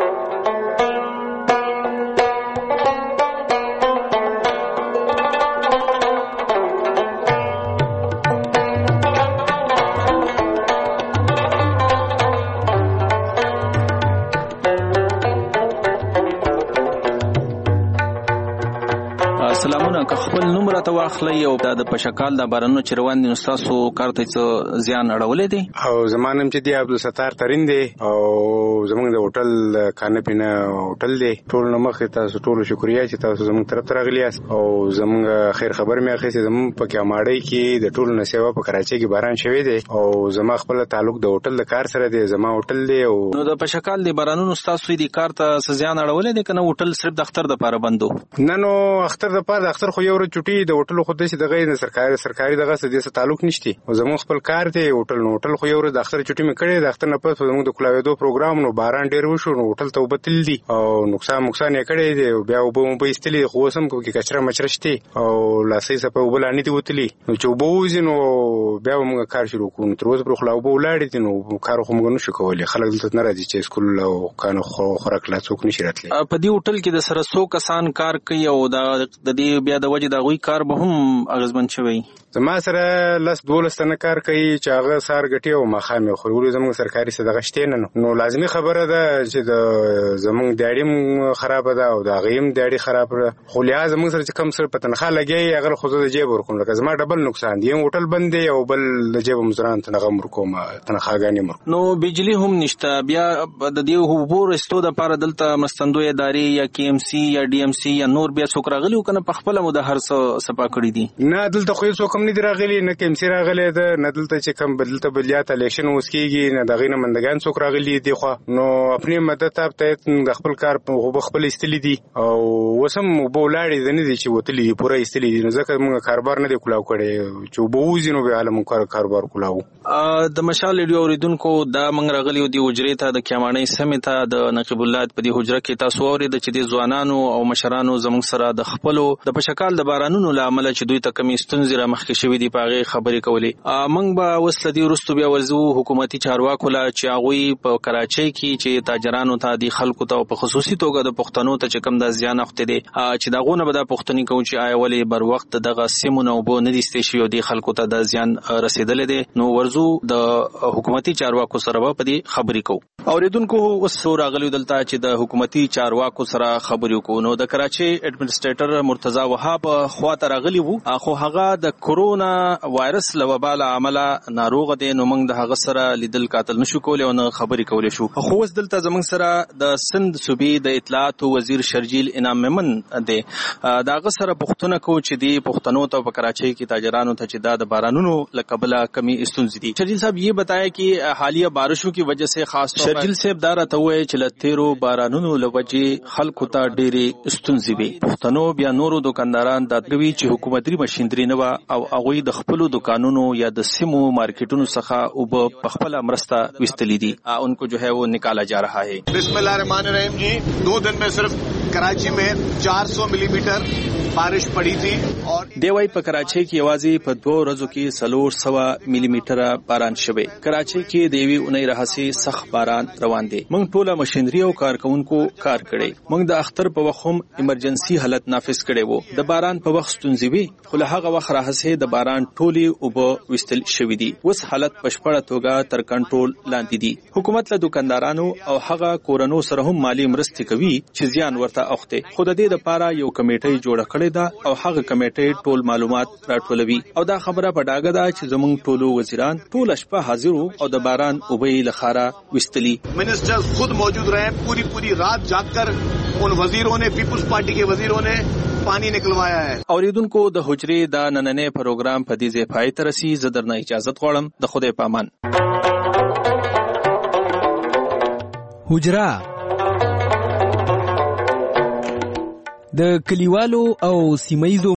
Speaker 4: خپل نوم راته واخلئ او د پشکال د بارانو چروان دي تاسو کارته څه زیان اړولې دي
Speaker 10: او زمانم چې دی عبدالستار ترين دي او زمونږ د هوټل کانپینه هوټل دی ټول نمخ تاسو ټول شکریا چې تاسو زمونږ طرف ته راغلی او زمونږ خیر خبر مې اخیسته زمونږ په کماړی کې د ټول نسیوا په کراچۍ کې باران شوی دی او زما خپل تعلق د هوټل د کار سره دی زما هوټل دی او
Speaker 4: نو د پشکال د بارانونو تاسو دي کارته څه زیان اړولې دي کنه هوټل صرف د اختر د لپاره بندو
Speaker 10: نه نو اختر د لپاره اختر خو یو چټي د هوټل خو د غیر سرکاري دغه څه تعلق نشته او زموږ خپل کار دی هوټل خو یو د اختر چټي مې کړې د اختر نه پس زموږ د کلاویدو پروګرام نو باران ډیر وشو نو هوټل ته وبتل دي او نقصان یې کړی دی بیا وبو استلی خو سم کې کچره مچرشتي او لاسې سپه وبلانی دی وتلی نو چې وبوزي نو بیا موږ کار شروع کوو تر اوسه پر خلاو وبو لاړې دي نو کار خو موږ نشو کولای خلک دلته نه راځي چې سکول او کانو خوراک لا څوک نشي راتلی
Speaker 4: په دې هوټل کې د سره څو کسان کار کوي او د دې بیا د وجه د غوي کار به هم اغزمن شوی
Speaker 10: زما سره لاس 12 تنه کار کوي چې هغه سار غټي او مخامه خو ورو زموږ سرکاري صدقه شته نه نو لازمي خبره ده چې د زموږ دیاړي خراب ده او د غیم دیاړي خراب ده خو لازم موږ سره کم سر پتنخه لګي هغه خو د جیب ورکوم لکه زما ډبل نقصان دی هوټل بند دی او بل د جیب مزران تنغه مرکوم تنخاګانی مر
Speaker 4: نو بجلی هم نشته بیا د دې حبور استو د پاره دلته مستندوی ادارې یا KMC یا DMC یا نور بیا څوک راغلی کنه په خپل مو د هر څه سپا کړی دي
Speaker 10: نه دلته خو څوک هم نه دی راغلی نه KMC راغلی ده نه دلته چې کم بدلته بلیات الیکشن وسکیږي نه دغه نه مندگان څوک راغلی دی خو نو خپل مدد ته د خپل کار په خپل استلی دي او وسم بولاړي د نه دي چې وتلی دي پوره استلی دي ځکه موږ کاروبار نه دی کولاو کړي چې بووزي نو به عالم کاروبار کولاو
Speaker 4: د مشال ریډیو اوریدونکو دا موږ راغلی دی حجرې ته د کیمانې سمې ته د نقیب الله په دې حجره کې تاسو اورید چې د ځوانانو او مشرانو زموږ سره د خپل د پشکال د بارانونو لامل چې دوی ته کمی ستونزې را مخکې شوې دي پاغه خبرې کولې موږ به وسله دی ورستو بیا ورزو حکومتي چارواکو لا چې هغه په کراچۍ کې چې تاجرانو ته د خلکو ته په خصوصي توګه د پښتنو ته چې کم د زیان اخته دي چې داغونه به د پښتني کوم چې آیا ولې بر وخت دغه سیمونه وبو نه دي ستې شو دي خلکو ته د زیان رسیدل دي نو ورزو د حکومتي چارواکو سره په دې خبرې کوو اوریدونکو وسو راغلی دلته چې د حکومتي چارواکو سره خبرې کوو نو د کراچۍ اډمنسټریټر مرتضی وهاب خواته راغلی وو خو هغه د کورونا وایرس لوبال عمله ناروغ دي نو موږ د هغه سره لیدل کاتل نشو کولای او خبرې کولای شو خو وس دلته زموږ سره د سند صوبې د اطلاعات وزیر شرجیل انعام ممن دي داغه سره پښتون کو چې دی پښتنو ته په کراچۍ کې تاجرانو ته چې د بارانونو لقبلا کمی استونزې دي شرجیل صاحب یہ بتایا کہ حالیہ بارشوں کی وجہ سے خاص طور پر شرجیل صاحب دارا ته وای چې لتیرو بارانونو لوجې خلکو ته ډېری استونزې وي پښتنو بیا نورو دکانداران د دوی چې حکومتي ماشينري نه او هغه د خپل دکانونو یا د سیمو مارکیټونو څخه او په خپل امرستا وستلی دي ان کو جو ہے وہ نکالا جا رہا ہے
Speaker 12: بسم اللہ الرحمن الرحیم جی 2 دن میں صرف کراچی میں 400 ملی میٹر بارش پڑی تھی
Speaker 4: دی وايي په کراچۍ کې یوازې په 2 ورځو کې 400 ملي میټره باران شوی. کراچۍ کې د یوې اونۍ راهسي سخت باران روان دی. موږ ټوله ماشينري او کارکونکو کار کړی. موږ د اختر په وخت هم ایمرجنسي حالت نافذ کړی وو. د باران په وخت ستونزې وي خو له هغه وخت راهسي د باران ټولي او به وستل شوې دي. اوس حالت په شپړه توګه تر کنټرول لاندې دي. حکومت له دکاندارانو او هغه کورونو سره هم مالی مرستې کوي چې زیان ورته اوخته. خو د دې لپاره یو کمیټه جوړه کړې ده او هغه کمیټه ټول معلومات راټولوي او دا خبره په ډاګه ده چې زموږ ټولو وزیران ټول شپه حاضر او د باران اوبې لخاره وستلی.
Speaker 12: मिनिस्टर्स खुद मौजूद रहे, पूरी रात जागकर उन वजीरों ने, पीपुल्स पार्टी के वजीरों ने पानी निकलवाया है.
Speaker 4: اوریدونکو د حجرې د نننې پروګرام په دې ځای پای ته رسي. زه درنه اجازه غواړم. د خدای پامان.
Speaker 3: حجره د کلیوالو او سیمایزو